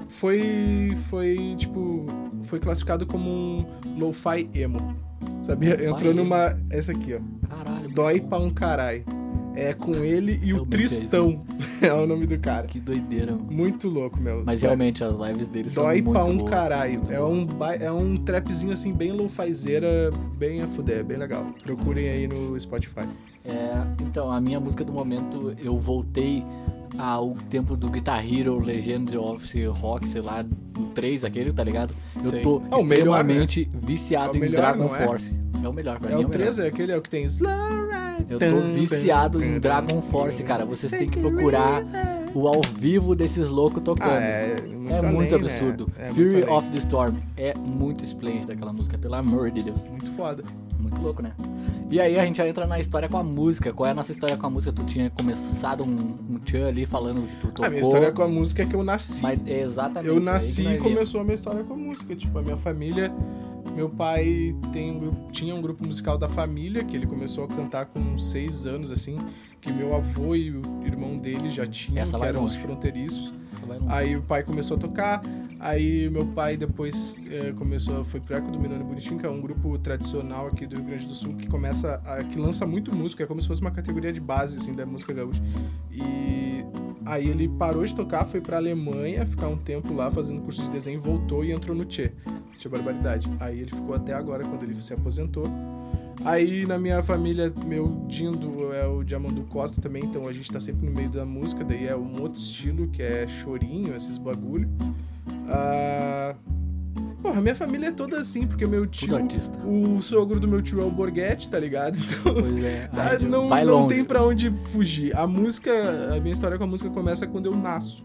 Foi, foi tipo, foi classificado como um lo-fi emo. Sabia? Lo-fi Entrou emo? numa... Essa aqui, ó. Caralho. Dói muito bom. Pra Um Carai. É com ele e o Realmente é isso. Tristão. É o nome do cara. Que doideira. mano. Muito louco, meu. Mas Sério. realmente as lives dele são Dói muito pra um boas, caralho. muito É boas. um, ba- é um trapzinho assim, bem lo-fizeira, bem a fuder, bem legal. Procurem aí no Spotify. É, então, a minha música do momento, eu voltei ao tempo do Guitar Hero, Legendary of Rock, sei lá, do três, aquele, tá ligado? Eu Sei. tô É o melhor, extremamente viciado É o em melhor, Dragon não é? Force. É o melhor, pra É mim o é três, melhor. é aquele é o que tem Slow Ride. Eu tô Tum, viciado tum, em tum, Dragon tum, Force, tum. cara. Vocês têm que procurar o ao vivo desses loucos tocando. Ah, é muito, É além, muito né? absurdo. É muito Fury além. of the Storm. É muito esplêndida aquela música, pelo amor de Deus. Muito foda. Muito louco, né? E aí a gente já entra na história com a música. Qual é a nossa história com a música? Tu tinha começado um, um tchan ali falando que tu tocou. A minha história com a música é que eu nasci. Mas é exatamente. Eu aí nasci que e nós viemos. começou a minha história com a música. Tipo, a minha família... Meu pai tem um grupo, tinha um grupo musical da família, que ele começou a cantar com uns seis anos, assim. Que meu avô e o irmão dele já tinham, Essa que vai eram os longe. fronteiriços. Você vai longe. Aí o pai começou a tocar, aí meu pai depois eh, começou, foi pro Eco do Menino Bonitinho, que é um grupo tradicional aqui do Rio Grande do Sul, que começa, a, que lança muito música, é como se fosse uma categoria de base, assim, da música gaúcha. E aí ele parou de tocar, foi pra Alemanha, ficar um tempo lá fazendo curso de desenho, voltou e entrou no Tchê, Tchê Barbaridade. Aí ele ficou até agora, quando ele se aposentou. Aí na minha família, meu Dindo é o Diamando Costa também, então a gente tá sempre no meio da música, daí é um outro estilo, que é chorinho, esses bagulho. Ah, Porra, minha família é toda assim, porque meu tio... Tudo artista. O sogro do meu tio é o Borghetti, tá ligado? Então, Pois é. tá, Ai, não, vai não longe. tem pra onde fugir. A música, a minha história com a música começa quando eu nasço.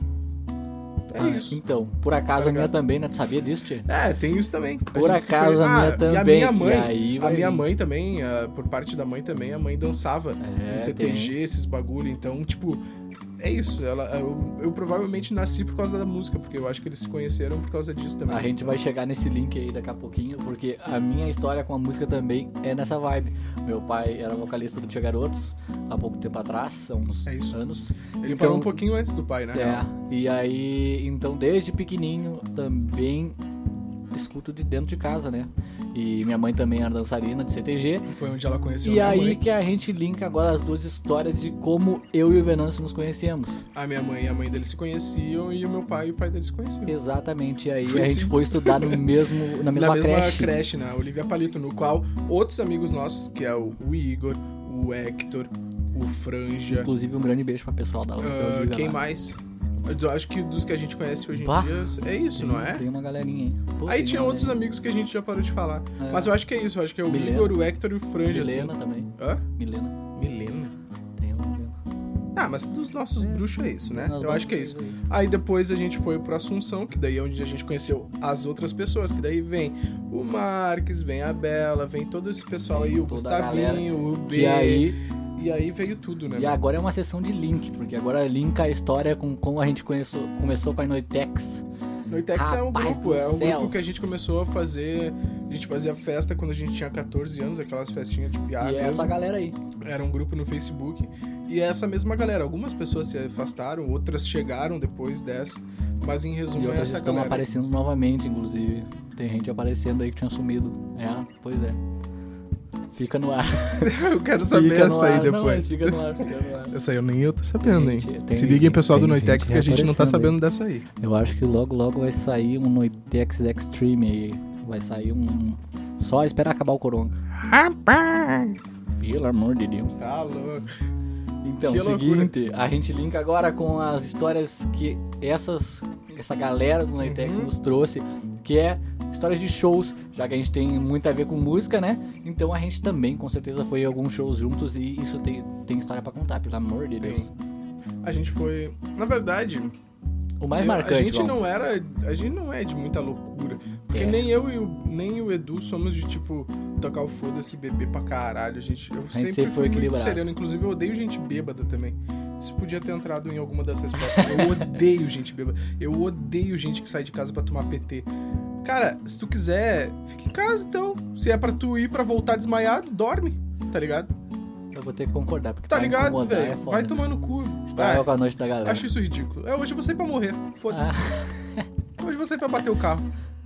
É Ah, isso. Então, por acaso Tá a minha ligado? também, né? Tu sabia disso, tia? É, tem isso também. Por gente se acaso conhe- a minha Ah, também. E a minha mãe, E aí a vai minha vir. mãe também, ah, por parte da mãe também, a mãe dançava É, em C T G, tem. esses bagulho. Então, tipo, é isso. Ela, eu, eu provavelmente nasci por causa da música, porque eu acho que eles se conheceram por causa disso também. A gente vai chegar nesse link aí daqui a pouquinho, porque a minha história com a música também é nessa vibe. Meu pai era vocalista do Tia Garotos há pouco tempo atrás, há uns É isso. anos. Ele Então, parou um pouquinho antes do pai, né? É, e aí, então desde pequenininho também escuto de dentro de casa, né? E minha mãe também era dançarina de C T G. Foi onde ela conheceu E a minha aí mãe. que a gente linka agora as duas histórias de como eu e o Venâncio nos conhecemos. A minha mãe e a mãe dele se conheciam e o meu pai e o pai dele se conheciam. Exatamente, e aí Foi a gente simples. foi estudar no mesmo, na mesma, Na mesma creche. creche, na Olivia Palito, no qual outros amigos nossos, que é o, o Igor, o Hector, o Franja, Inclusive um grande beijo pra pessoal da ah, Olivia quem lá. mais? Eu acho que dos que a gente conhece hoje em Bah. dia é isso, não é? Tem uma galerinha aí. Pô, Aí tem tinha uma outros galerinha. amigos que a gente já parou de falar. É. Mas eu acho que é isso, eu acho que é o Milena. Igor, o Hector e o Franja, Milena assim. também. Hã? Milena. Milena? Tem uma Milena. Ah, mas dos nossos É. bruxos é isso, né? Nós Eu acho que é vamos isso. ver aí. Aí depois a gente foi pro Assunção, que daí é onde a gente conheceu as outras pessoas, que daí vem o Marques, vem a Bela, vem todo esse pessoal Vem aí, o toda a Gustavinho, o B. Que aí, E aí veio tudo, né? e agora é uma sessão de link, porque agora linka a história com como a gente começou, começou com a Noitex. Noitex é um Rapaz grupo, do é um céu. grupo que a gente começou a fazer. A gente fazia festa quando a gente tinha catorze anos, aquelas festinhas de piá e é mesmo. essa galera aí. Era um grupo no Facebook. E é essa mesma galera. Algumas pessoas se afastaram, outras chegaram depois dessa. Mas em resumo E é outras essa estão galera. aparecendo novamente, inclusive. Tem gente aparecendo aí que tinha sumido. É, pois é. Fica no ar. Eu quero saber Fica no essa aí ar. Não, depois. mas fica no ar, fica no ar. Essa aí eu nem eu tô sabendo, Tem hein? gente- tem Se liguem, gente- pessoal do tem Noitex, gente que a gente não tá aparecendo sabendo dessa aí. Eu acho que logo, logo vai sair um Noitex Extreme aí. Vai sair um... Só esperar acabar o coronga. Rapaz! Pelo amor de Deus. Tá louco. Então, Que seguinte, a gente linka agora com as histórias que essas, essa galera do Noitex Uhum. nos trouxe, que é histórias de shows, já que a gente tem muito a ver com música, né? Então a gente também, com certeza, foi em alguns shows juntos e isso tem, tem história pra contar, pelo amor de Deus. Tem. A gente foi... Na verdade... O mais eu- marcante, a gente vamos. não era... A gente não é de muita loucura. Porque É. nem eu e o, nem o Edu somos de, tipo, tocar o foda-se, beber pra caralho. A gente, eu gente sempre, sempre fui foi muito equilibrado. sereno. Inclusive, eu odeio gente bêbada também. Isso podia ter entrado em alguma das respostas. Eu odeio gente bêbada. Eu odeio gente que sai de casa pra tomar P T. Cara, se tu quiser, fica em casa, então. Se é pra tu ir pra voltar desmaiado, dorme. Tá ligado? Eu vou ter que concordar, porque Tá pra ligado, incomodar velho? é foda, Vai né? tomar no cu. Estraga Vai. com a noite da galera. Acho isso ridículo. É, hoje eu vou sair pra morrer. Foda-se. Ah, Hoje eu vou sair pra bater o carro.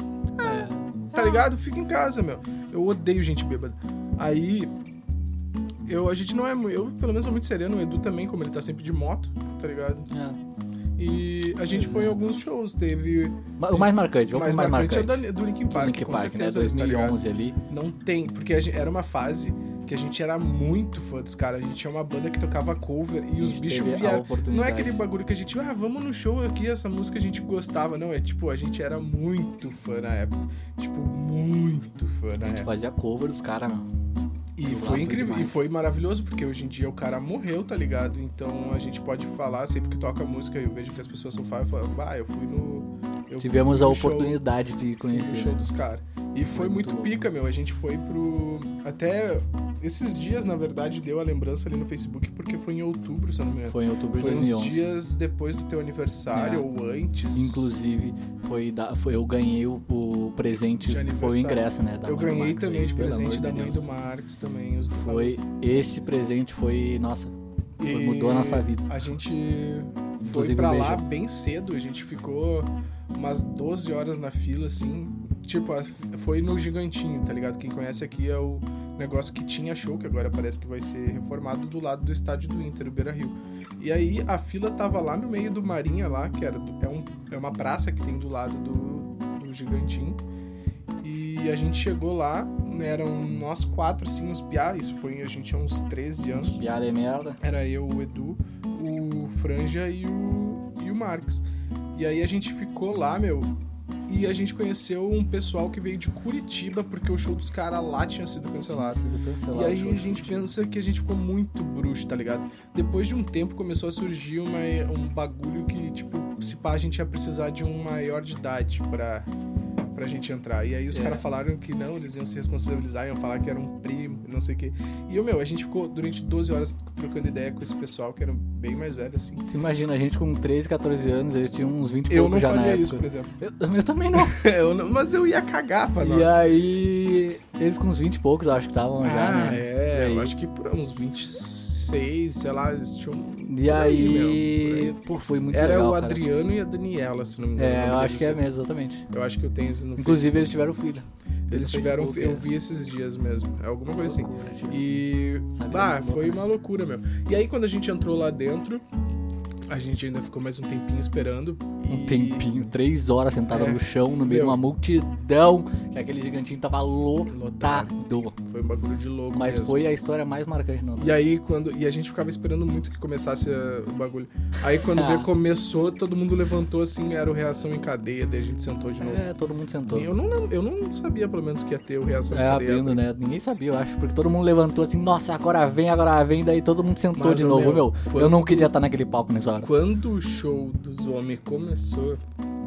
é. Tá ligado? Fica em casa, meu. Eu odeio gente bêbada. Aí, eu, a gente não é... mu- Eu, pelo menos, sou muito sereno. O Edu também, como ele tá sempre de moto, tá ligado? É. E a gente foi em alguns shows. Teve... Ma- O mais marcante, O vamos mais pro mais marcante marcante. é o da- do Linkin Park, Linkin com Park, né? certeza, dois mil e tá onze ali. ligado? Não tem, porque a gente, era uma fase que a gente era muito fã dos caras. A gente tinha uma banda que tocava cover e A os gente bichos teve a vieram. Não é oportunidade. aquele bagulho que a gente, ah, vamos no show aqui, essa música a gente gostava. Não, é tipo, a gente era muito fã na época. Tipo, muito fã na A gente época. fazia cover dos caras, meu. E Lá foi foi incrível, e demais. foi maravilhoso, porque hoje em dia o cara morreu, tá ligado? Então a gente pode falar, sempre que toca música, eu vejo que as pessoas são fãs, eu falo, ah, eu fui no... Eu Tivemos fui a no show- oportunidade de fui no conhecer, show né? dos caras. E foi, Foi muito, muito louco. pica, meu. A gente foi pro... Até esses dias, na verdade, deu a lembrança ali no Facebook, porque foi em outubro, se eu não me engano. Foi em outubro de Foi dois mil e uns onze. dias depois do teu aniversário, É. ou antes. Inclusive, foi, da, foi eu ganhei o, o presente, De foi o aniversário. ingresso, né? Da Eu mãe do ganhei Max também aí, de pelo presente amor da de mãe Deus. do Marques também. Os Foi, esse presente foi, nossa, foi, E mudou a nossa vida. A gente foi Inclusive, pra um lá beijo. bem cedo, a gente ficou umas doze horas na fila, assim. Tipo, a- foi no Gigantinho, tá ligado? Quem conhece aqui é o negócio que tinha show, que agora parece que vai ser reformado do lado do estádio do Inter, o Beira-Rio. E aí a fila tava lá no meio do Marinha lá, que era do- é, um, é uma praça que tem do lado do, do Gigantinho. E a gente chegou lá, né, eram nós quatro, assim, uns piá, isso foi, a gente tinha uns treze anos. Piada é merda. Era eu, o Edu, o Franja e o, e o Marques. E aí a gente ficou lá, meu, e a gente conheceu um pessoal que veio de Curitiba, porque o show dos caras lá tinha sido cancelado. Tinha sido cancelado E aí o show a de gente Curitiba. pensa que a gente ficou muito bruxo, tá ligado? Depois de um tempo começou a surgir uma, um bagulho que, tipo, se pá, a gente ia precisar de um maior de idade pra, pra gente entrar. E aí os É. caras falaram que não, eles iam se responsabilizar, iam falar que era um primo, não sei o quê. E, meu, a gente ficou durante doze horas trocando ideia com esse pessoal, que era bem mais velho, assim. Tu imagina, a gente com treze, catorze anos, eles tinham uns vinte e Eu pouco não já na faria época. isso, por exemplo. Eu, eu também não. Eu não- mas eu ia cagar pra nós. E aí, eles com uns vinte e poucos, eu acho que estavam Ah, já, né? é, E aí- eu acho que por uns vinte e seis, sei lá, eles tinham... E por aí, meu, por aí. pô, foi muito Era legal, o cara. Adriano e a Daniela, se não me engano. o É, nome eu deles. acho que é mesmo, exatamente. Eu acho que eu tenho isso no Inclusive, eles tiveram filho. Eles No tiveram, Facebook, eu é. vi esses dias mesmo, é alguma coisa assim. Loucura, tipo. E, Sabe, bah, é muito foi louco, uma loucura, meu. E aí, quando a gente entrou lá dentro, a gente ainda ficou mais um tempinho esperando. Um e... tempinho, três horas sentada É. no chão, no meio Meu. de uma multidão, que aquele gigantinho tava lotado. Foi um bagulho de louco Mas mesmo. foi a história mais marcante, não. E aí, quando... E a gente ficava esperando muito que começasse uh, o bagulho. Aí, quando Ah. veio, começou, todo mundo levantou, assim, era o Reação em Cadeia, daí a gente sentou de novo. É, todo mundo sentou. Eu não, eu não sabia, pelo menos, que ia ter o Reação em É, Cadeia. abrindo, né? Ninguém sabia, eu acho. Porque todo mundo levantou assim, nossa, agora vem, agora vem. Daí todo mundo sentou Mas, de ô, novo, meu, meu. quando- Eu não queria estar naquele palco nessa hora. Quando o show dos homens começou,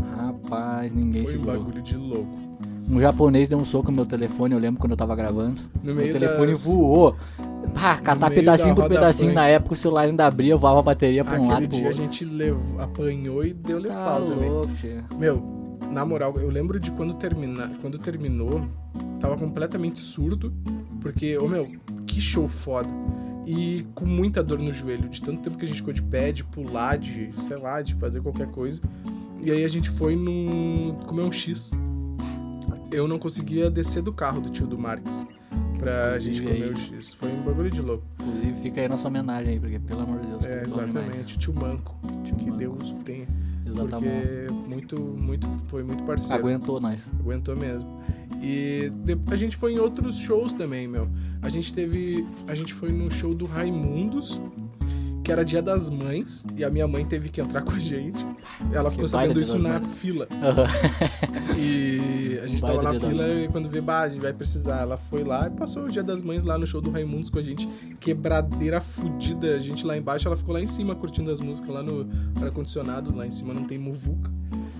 Rapaz, ninguém foi um segurou. bagulho de louco. Um japonês deu um soco no meu telefone, eu lembro quando eu tava gravando. No Meu meio telefone das- voou. Pá, catar meio pedacinho da por roda pedacinho. punk. Na época o celular ainda abria, voava a bateria pra um Aquele lado e pro dia a outro. gente levou, apanhou e deu-lhe Tá pau também. louco, tio. Meu, na moral, eu lembro de quando, termina, quando terminou, tava completamente surdo, porque, ô meu, que show foda. E com muita dor no joelho, de tanto tempo que a gente ficou de pé, de pular, de, sei lá, de fazer qualquer coisa. E aí a gente foi num... comer um X. Eu não conseguia descer do carro do tio do Marques pra Inclusive, gente comer aí- o X. Foi um bagulho de louco. Inclusive, fica aí nossa homenagem aí, porque pelo amor de Deus, É, que bom demais. exatamente. O tio Manco. Tio Que Manco. Deus o tenha. Exatamente. Porque muito, muito, foi muito parceiro. Aguentou nós. Aguentou mesmo. E de- a gente foi em outros shows também, meu. A gente teve... A gente foi no show do Raimundos, que era Dia das Mães, e a minha mãe teve que entrar com a gente. Ela ficou Que baita sabendo Dia isso das na Mães. fila. Aham. E a gente Baita tava na Dia das fila Mães. e quando vê, bah, a gente vai precisar. Ela foi lá e passou o Dia das Mães lá no show do Raimundos com a gente. Quebradeira fudida. A gente lá embaixo, ela ficou lá em cima curtindo as músicas lá no ar-condicionado. Lá em cima não tem muvuca.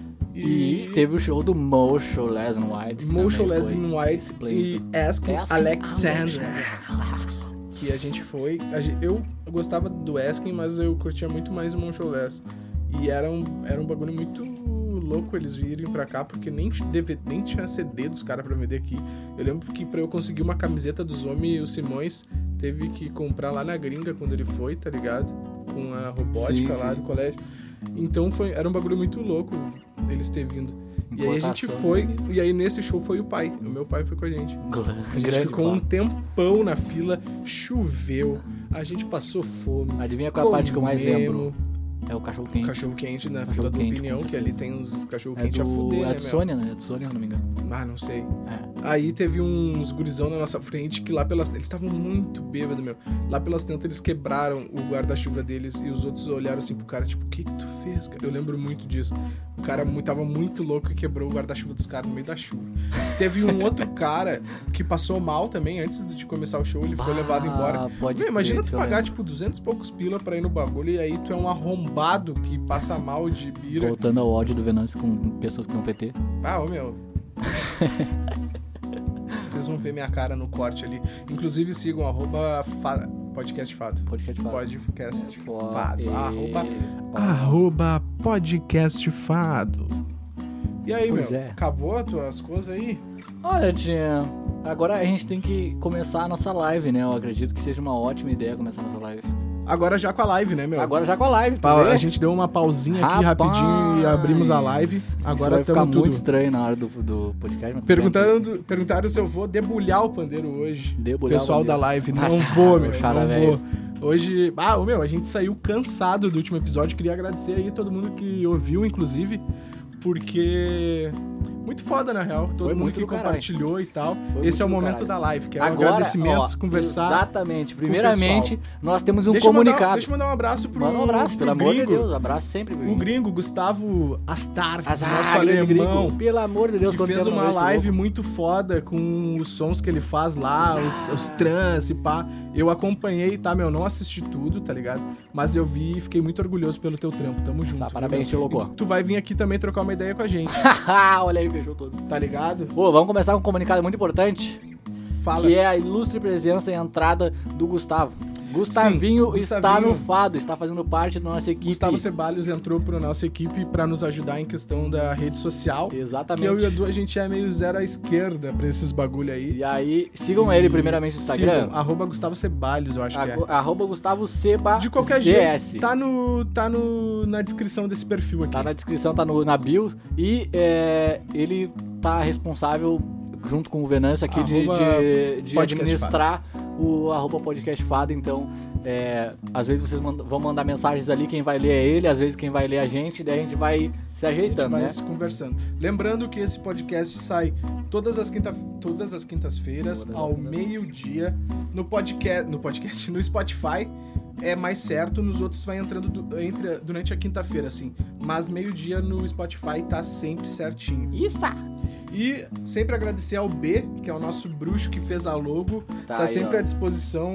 E teve o show do Motion Lesson White. que Motion também Lesson foi White esplêndido. e Ask Ask Alexandra. Alexandra. Que a gente foi. a gen- eu gostava do Asking, mas eu curtia muito mais o Motion Less. E era um, era um bagulho muito louco eles virem pra cá, porque nem, D V D, nem tinha C D dos caras pra vender aqui. Eu lembro que pra eu conseguir uma camiseta dos homens, o Simões teve que comprar lá na gringa quando ele foi, tá ligado? Com a robótica Sim, lá sim. do colégio. Então foi, era um bagulho muito louco eles ter vindo. E aí a gente Importação, foi, né? e aí nesse show foi o pai. O meu pai foi com a gente. A gente Grande ficou um papo. tempão na fila, choveu, a gente passou fome. Adivinha qual é a parte que eu mais comemos. lembro? É o cachorro quente. Cachorro quente na Cachorro fila do quente, Opinião, com que ali certeza. tem uns cachorro É quente a do, fuder, é né, do meu? Sônia, né? É do Sônia, se não me engano. Ah, não sei. É. Aí teve uns gurizão na nossa frente que lá pelas... Eles estavam muito bêbados, meu. Lá pelas tantas eles quebraram o guarda-chuva deles e os outros olharam assim pro cara, tipo, o que que tu fez, cara? Eu lembro muito disso. O cara mu- tava muito louco e quebrou o guarda-chuva dos caras no meio da chuva. Teve um outro cara que passou mal também, antes de começar o show, ele foi Ah, levado embora. pode Meu, imagina crer, tu eu pagar, lembro. tipo, duzentos e poucos pila pra ir no bagulho e aí tu é um arrombado que passa mal de bira. Voltando ao ódio do Venâncio com pessoas que não P T. Ah, ô meu. Vocês vão ver minha cara no corte ali. Inclusive sigam arroba fa... podcast fado. Podcast fala. Podcast Pô, fado. e- Arroba, pô. arroba podcast fado. E aí, Pois meu? é. Acabou as tuas coisas aí? Olha, tia, agora a gente tem que começar a nossa live, né? Eu acredito que seja uma ótima ideia começar a nossa live. Agora já com a live, né, meu? Agora já com a live, tu Pa- vê? a gente deu uma pausinha aqui Rapaz, rapidinho e abrimos a live. Isso Agora vai ficar estamos muito tudo. estranho na hora do, do podcast. Mas tudo bem, Perguntaram, perguntaram se eu vou debulhar o pandeiro hoje. Debulhar o Pessoal da pandeiro. live, não Nossa, vou, meu, cara, não velho. vou. Hoje, ah, ô, meu, a gente saiu cansado do último episódio. Queria agradecer aí todo mundo que ouviu, inclusive, porque muito foda, na real. Todo Foi mundo muito que do caralho. compartilhou e tal. Foi Esse é o muito do momento caralho. da live, que é Agora, agradecimentos, ó, conversar. Exatamente. com o Primeiramente, pessoal. nós temos um Deixa eu mandar- comunicado. deixa eu mandar um abraço pro Manda um abraço, pro pelo amor de gringo. Deus. Abraço sempre, O gringo, Gustavo Astar, Azar, nosso grande alemão, gringo. Pelo amor de Deus, que quanto fez tempo não uma vejo esse live louco. muito foda com os sons que ele faz lá, os, os trance e pá. Eu acompanhei, tá, meu? Não assisti tudo, tá ligado? Mas eu vi e fiquei muito orgulhoso pelo teu trampo. Tamo junto. Tá, parabéns, viu, meu? tio louco. E tu vai vir aqui também trocar uma ideia com a gente, Olha aí, fechou todos. tá ligado? Pô, vamos começar com um comunicado muito importante, Fala. que é a ilustre presença e entrada do Gustavo. Gustavinho Sim, está Gustavinho. no Fado, está fazendo parte da nossa equipe. Gustavo Ceballos entrou pra nossa equipe pra nos ajudar em questão da rede social. Exatamente. Que eu e o Edu, a gente é meio zero à esquerda pra esses bagulho aí. E aí, sigam ele primeiramente no Instagram. Sigam, arroba Gustavo Ceballos, eu acho que é. Arro- Arroba Gustavo Seba De qualquer C S. jeito, tá, no, tá no, na descrição desse perfil aqui. Tá na descrição, tá no, na bio. E é, ele tá responsável, junto com o Venâncio aqui, de, Arroba de, de Podcast administrar o arroba podcast Fado. Então, é, às vezes vocês mand- vão mandar mensagens ali, quem vai ler é ele, às vezes quem vai ler é a gente, daí a gente vai se A gente ajeitando, vai né? se conversando. Lembrando que esse podcast sai todas as, quinta, todas as quintas-feiras, Todas as ao quintas- meio-dia, no podcast, no podcast, no Spotify. É mais certo, nos outros vai entrando du- entre, durante a quinta-feira, assim. Mas meio-dia no Spotify tá sempre certinho. Isso! E sempre agradecer ao B, que é o nosso bruxo que fez a logo. Tá Tá, aí, sempre ó. à disposição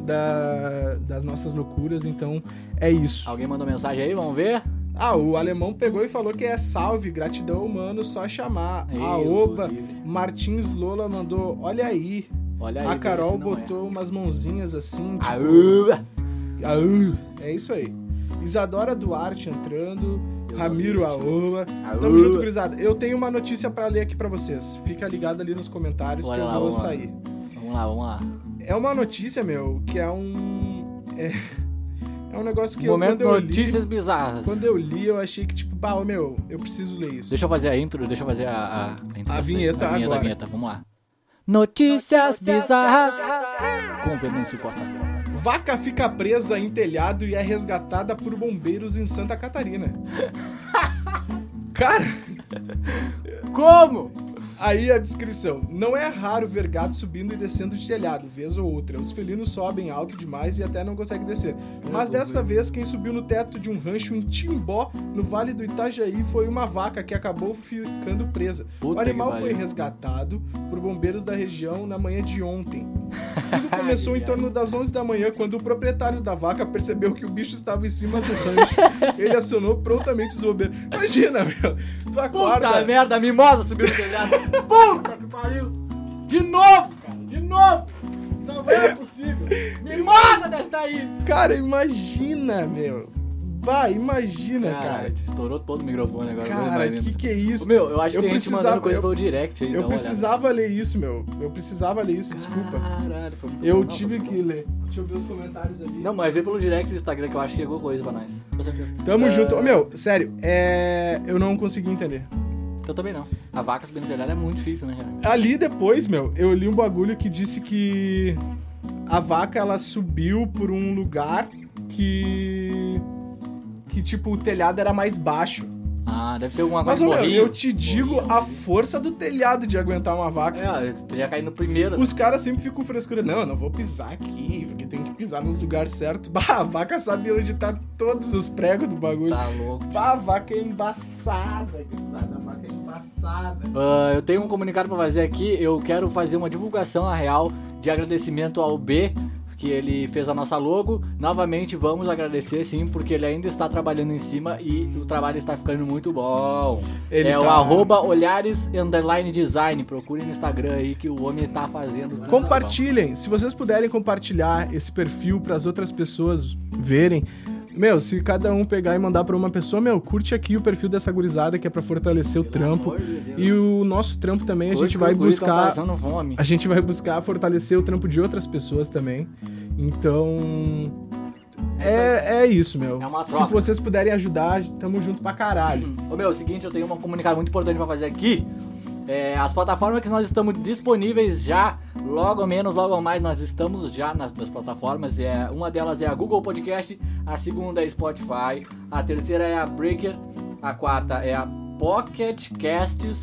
da- das nossas loucuras, então é isso. Alguém mandou mensagem aí, vamos ver? Ah, o alemão pegou e falou que é salve, gratidão, mano, só chamar. Ei, A eu Oba, sou livre. Martins Lola mandou, olha aí. Olha aí. A Carol vê se não é. botou umas mãozinhas assim, tipo... Aú! Aú. É isso aí. Isadora Duarte entrando, Eu Ramiro ouvi, Aoba. Aú. Tamo junto, gurizada. Eu tenho uma notícia pra ler aqui pra vocês. Fica ligado ali nos comentários Olha que eu lá, vou vamos lá. sair. Vamos lá, vamos lá. É uma notícia, meu, que é um... É, é um negócio que eu, Momento quando eu li... notícias bizarras. Quando eu li, eu achei que, tipo, bah, ô, meu, eu preciso ler isso. Deixa eu fazer a intro, deixa eu fazer a, a, a, intro A dessa vinheta daí. a vinheta, agora. A vinheta, vamos lá. Notícias bizarras com Venâncio Costa. Vaca fica presa em telhado e é resgatada por bombeiros em Santa Catarina. Cara, Como? aí a descrição. Não é raro ver gato subindo e descendo de telhado, vez ou outra. Os felinos sobem alto demais e até não conseguem descer. Mas dessa vez, quem subiu no teto de um rancho em Timbó, no Vale do Itajaí, foi uma vaca que acabou ficando presa. Puta o animal que foi pariu. resgatado por bombeiros da região na manhã de ontem. Tudo começou em torno das onze da manhã, quando o proprietário da vaca percebeu que o bicho estava em cima do rancho. Ele acionou prontamente os bombeiros. Imagina, meu, tu acorda... Puta merda, a mimosa subiu no telhado. Puta que pariu. De novo, cara, de novo. Não é possível. Mimosa dessa daí. Cara, imagina, meu. Vai, imagina, Cara, cara. estourou todo o microfone agora. Cara, vai vendo. que que é isso? Ô, Meu, eu acho que Eu tem gente precisava- mandando coisa eu- pelo direct aí. dá Eu uma olhada. precisava ler isso, meu. Eu precisava ler isso, desculpa. Caralho, foi muito Eu bom. Não, tive foi que muito bom. ler. Deixa eu ver os comentários ali. Não, mas vê pelo direct do Instagram que eu acho que chegou coisa pra nós. Com certeza. Tamo É, junto. Ô, meu, sério, é... eu não consegui entender. Eu também não. A vaca subindo no telhado é muito difícil, né, cara? Ali depois, meu, eu li um bagulho que disse que a vaca, ela subiu por um lugar que... Que, tipo, o telhado era mais baixo. Ah, deve ser alguma Mas, coisa ô, meu, morrinho. eu te digo Morrinho, a morrinho. força do telhado de aguentar uma vaca. É, eu teria caído no primeiro. Os caras sempre ficam com frescura. Não, eu não vou pisar aqui, porque tem que pisar nos lugares certos. Bah, a vaca sabe onde tá todos os pregos do bagulho. Tá louco. Bah, a vaca é embaçada, gurizada. A vaca é embaçada. Ah, eu tenho um comunicado pra fazer aqui. Eu quero fazer uma divulgação, na real, de agradecimento ao B, que ele fez a nossa logo. Novamente, vamos agradecer, sim, porque ele ainda está trabalhando em cima e o trabalho está ficando muito bom. Ele é o tá- arroba olhares underline design. Procure no Instagram aí que o homem está fazendo. Compartilhem. Se vocês puderem compartilhar esse perfil para as outras pessoas verem. Meu, se cada um pegar e mandar pra uma pessoa, meu, curte aqui o perfil dessa gurizada que é pra fortalecer o Pelo trampo. amor de Deus. E o nosso trampo também, a Hoje gente que vai os guris tão buscar... passando fome. A gente vai buscar fortalecer o trampo de outras pessoas também. Então... É, é isso, meu. É uma Se troca. vocês puderem ajudar, tamo junto pra caralho. Ô meu, é o seguinte, eu tenho um comunicado muito importante pra fazer aqui. É, as plataformas que nós estamos disponíveis já, logo menos, logo mais, nós estamos já nas, nas plataformas. É, uma delas é a Google Podcast, a segunda é a Spotify, a terceira é a Breaker, a quarta é a Pocket Casts,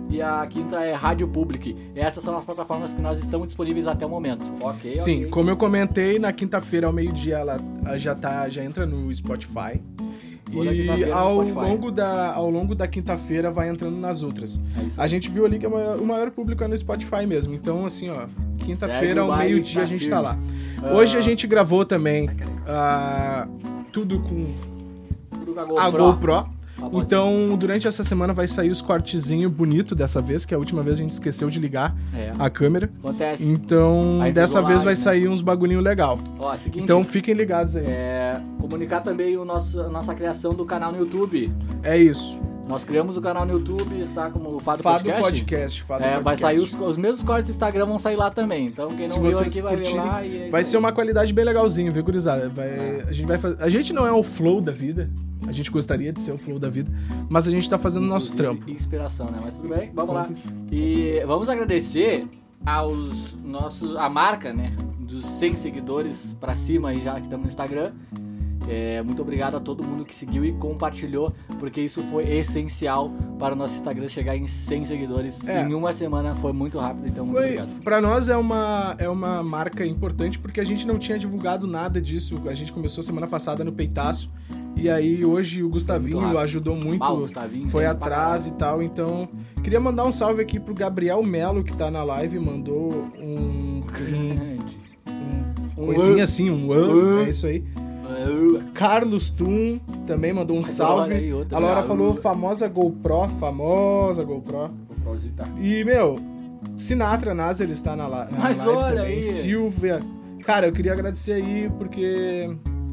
e a quinta é Rádio Public. Essas são as plataformas que nós estamos disponíveis até o momento. Ok, Sim, ok. como eu comentei, na quinta-feira ao meio-dia ela já, tá, já entra no Spotify. Toda E quinta-feira no ao Spotify. longo, da, ao longo da quinta-feira vai entrando nas outras. É isso. A gente viu ali que é o maior, o maior público é no Spotify mesmo. Então, assim, ó, Segue quinta-feira o ao baile, meio-dia tá a gente firme. tá lá. Ah. Hoje a gente gravou também ah, tudo com Tudo com a GoPro. Famosíssimo. Então, durante essa semana vai sair os cortezinhos bonitos dessa vez, que a última vez a gente esqueceu de ligar É. a câmera. Acontece. Então, Aí dessa pegou vez live, vai né? sair uns bagulhinho legal. Ó, seguinte, Então, fiquem ligados aí. é, comunicar também o nosso, a nossa criação do canal no YouTube. É isso. Nós criamos o canal no YouTube, está como o Fado, Fado Podcast. Podcast. Fado É, vai Podcast. sair os, os mesmos cortes do Instagram vão sair lá também. Então quem Se não viu vocês aqui vai ver curtirem, lá e é vai isso ser aí. uma qualidade bem legalzinho, viu, gurizada? Vai, a, gente vai faz... a gente não é o flow da vida. A gente gostaria de ser o flow da vida. Mas a gente tá fazendo o nosso Inclusive, trampo. Inspiração, né? Mas tudo bem, vamos lá. Com- E vamos agradecer aos nossos, a marca, né? Dos cem seguidores pra cima aí já que estamos no Instagram. É, muito obrigado a todo mundo que seguiu e compartilhou, porque isso foi essencial para o nosso Instagram chegar em cem seguidores É. em uma semana. Foi muito rápido, então muito Foi, obrigado. pra nós é uma, é uma marca importante porque a gente não tinha divulgado nada disso. A gente começou semana passada no Peitaço. E aí hoje o Gustavinho rápido. ajudou muito, Ah, o Gustavinho foi entende pra atrás e tal. Então, queria mandar um salve aqui pro Gabriel Melo, que tá na live, mandou um, um, Grande. um coisinha assim, um Uh. an, é isso aí. Carlos Tum também mandou um Mas salve. olha aí, outra A Laura vez. falou famosa GoPro, famosa GoPro. E, meu, Sinatra Nazar está na, la- na Mas live olha também. aí. Silvia. Cara, eu queria agradecer aí porque...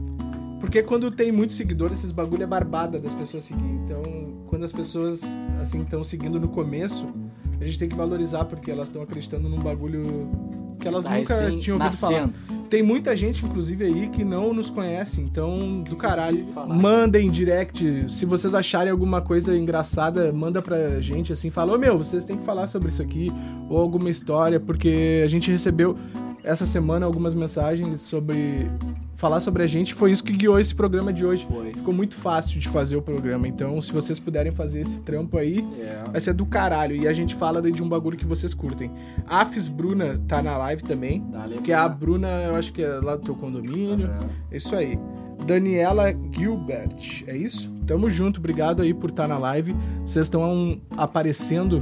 Porque quando tem muitos seguidores, esses bagulho é barbada das pessoas seguir. Então, quando as pessoas, assim, estão seguindo no começo, a gente tem que valorizar porque elas estão acreditando num bagulho que elas Tá nunca recém tinham ouvido falar. nascendo. Tem muita gente, inclusive, aí que não nos conhece, então, do caralho. Falar. Mandem direct. Se vocês acharem alguma coisa engraçada, manda pra gente, assim, fala, ô meu, vocês têm que falar sobre isso aqui, ou alguma história, porque a gente recebeu essa semana algumas mensagens sobre... Falar sobre a gente, foi isso que guiou esse programa de hoje. Foi. Ficou muito fácil de fazer o programa, então, se vocês puderem fazer esse trampo aí, É. vai ser do caralho. E a gente fala daí de um bagulho que vocês curtem. Afis Bruna tá na live também. Dale, Que é a Bruna. Bruna, eu acho que é lá do teu condomínio. Aham. É isso aí. Daniela Gilbert, é isso? Tamo junto, obrigado aí por estar na live. Vocês estão aparecendo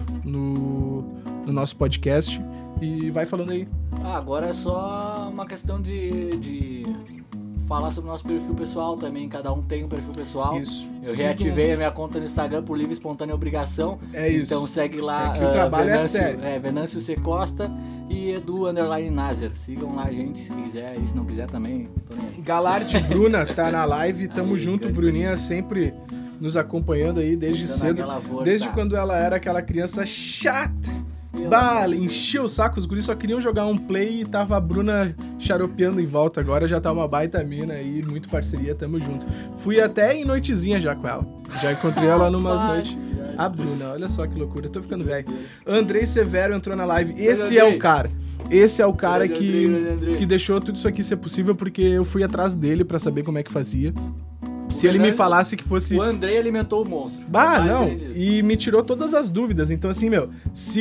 no, no nosso podcast. E vai falando aí. Ah, agora é só uma questão de, de falar sobre o nosso perfil pessoal também. Cada um tem um perfil pessoal. Isso. Eu Sigam- reativei a minha conta no Instagram por livre e espontânea obrigação. É isso. Então segue lá. É que o ah, trabalho é Venâncio, sério. É, Venâncio C. Costa e Edu Underline Nazar. Sigam lá, gente, se quiser. E se não quiser também, tô nem aí. Galarde Bruna tá na live. Tamo Aí, junto, grande Bruninha, sempre nos acompanhando aí desde Dando cedo. aquela força. Desde quando ela era aquela criança chata. Meu Bah, Deus. encheu o saco, os guris só queriam jogar um play e tava a Bruna xaropeando em volta. Agora já tá uma baita mina aí, muito parceria, tamo junto. Fui até em noitezinha já com ela. Já encontrei ela numas Rapaz, noites. já- A Bruna, olha só que loucura, eu tô ficando velho. Andrei Severo entrou na live. Esse Grande é Andrei. o cara. Esse é o cara Grande que, Andrei, grande Andrei. que deixou tudo isso aqui ser possível porque eu fui atrás dele pra saber como é que fazia. Se ele me verdade, falasse que fosse... O Andrei alimentou o monstro. Bah, Mais não, grande. e me tirou todas as dúvidas. Então, assim, meu,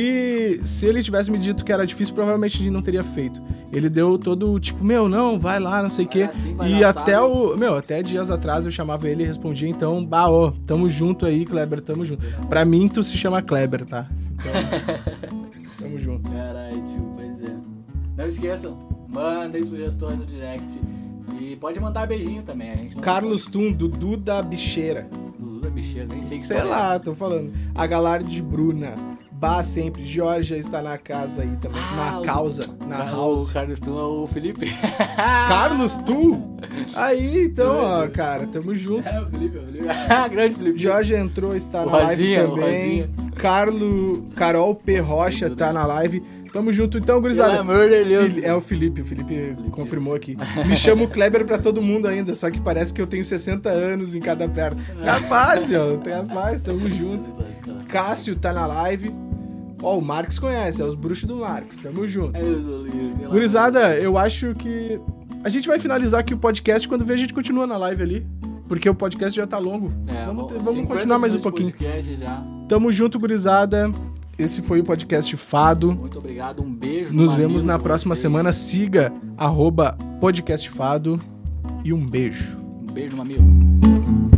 se, se ele tivesse me dito que era difícil, provavelmente ele não teria feito. Ele deu todo o tipo, meu, não, vai lá, não sei o Vai quê. assim, vai E assado. até o. Meu, até dias atrás eu chamava ele e respondia, então, bah, ó, tamo junto aí, Kleber, tamo junto. Pra mim, tu se chama Kleber, tá? Então, tamo junto. Caralho, tio, pois é. Não esqueçam, mandem sugestões no direct. E pode mandar beijinho também. A gente não Carlos Tum, Dudu da Bicheira. Dudu da bicheira, nem sei que Sei história é lá, essa. tô falando. A Galarde de Bruna. Bah, sempre. Georgia está na casa aí também. Ah, na o- causa, na Ca- house. O Carlos Tu é o Felipe. Carlos, tu? Aí, então, É, ó, é. cara, tamo junto. É o Felipe, é o Felipe. Grande Felipe. Jorge entrou, está O na live Rosinha, o também. Rosinha. Carlo, Carol P. Rocha tá na live. Tamo junto, então, gurizada. Pelo amor de Deus. Fili- É o Felipe, o Felipe, confirmou aqui. Me chamo Kleber pra todo mundo ainda, só que parece que eu tenho sessenta anos em cada perna. Capaz, meu, capaz, tamo junto. Cássio tá na live. Ó, o Marx conhece, é os bruxos do Marx, tamo junto. É o Zolinho, pelo Gurizada, eu acho que a gente vai finalizar aqui o podcast, quando vê a gente continua na live ali, porque o podcast já tá longo. É, vamos ter- bom, vamos cinquenta continuar mais um minutos de pouquinho. podcast já. Tamo junto, gurizada. esse foi o podcast Fado. Muito obrigado, um beijo. Nos vemos na próxima vocês. semana. Siga arroba podcast Fado e um beijo. Um beijo, mamilo.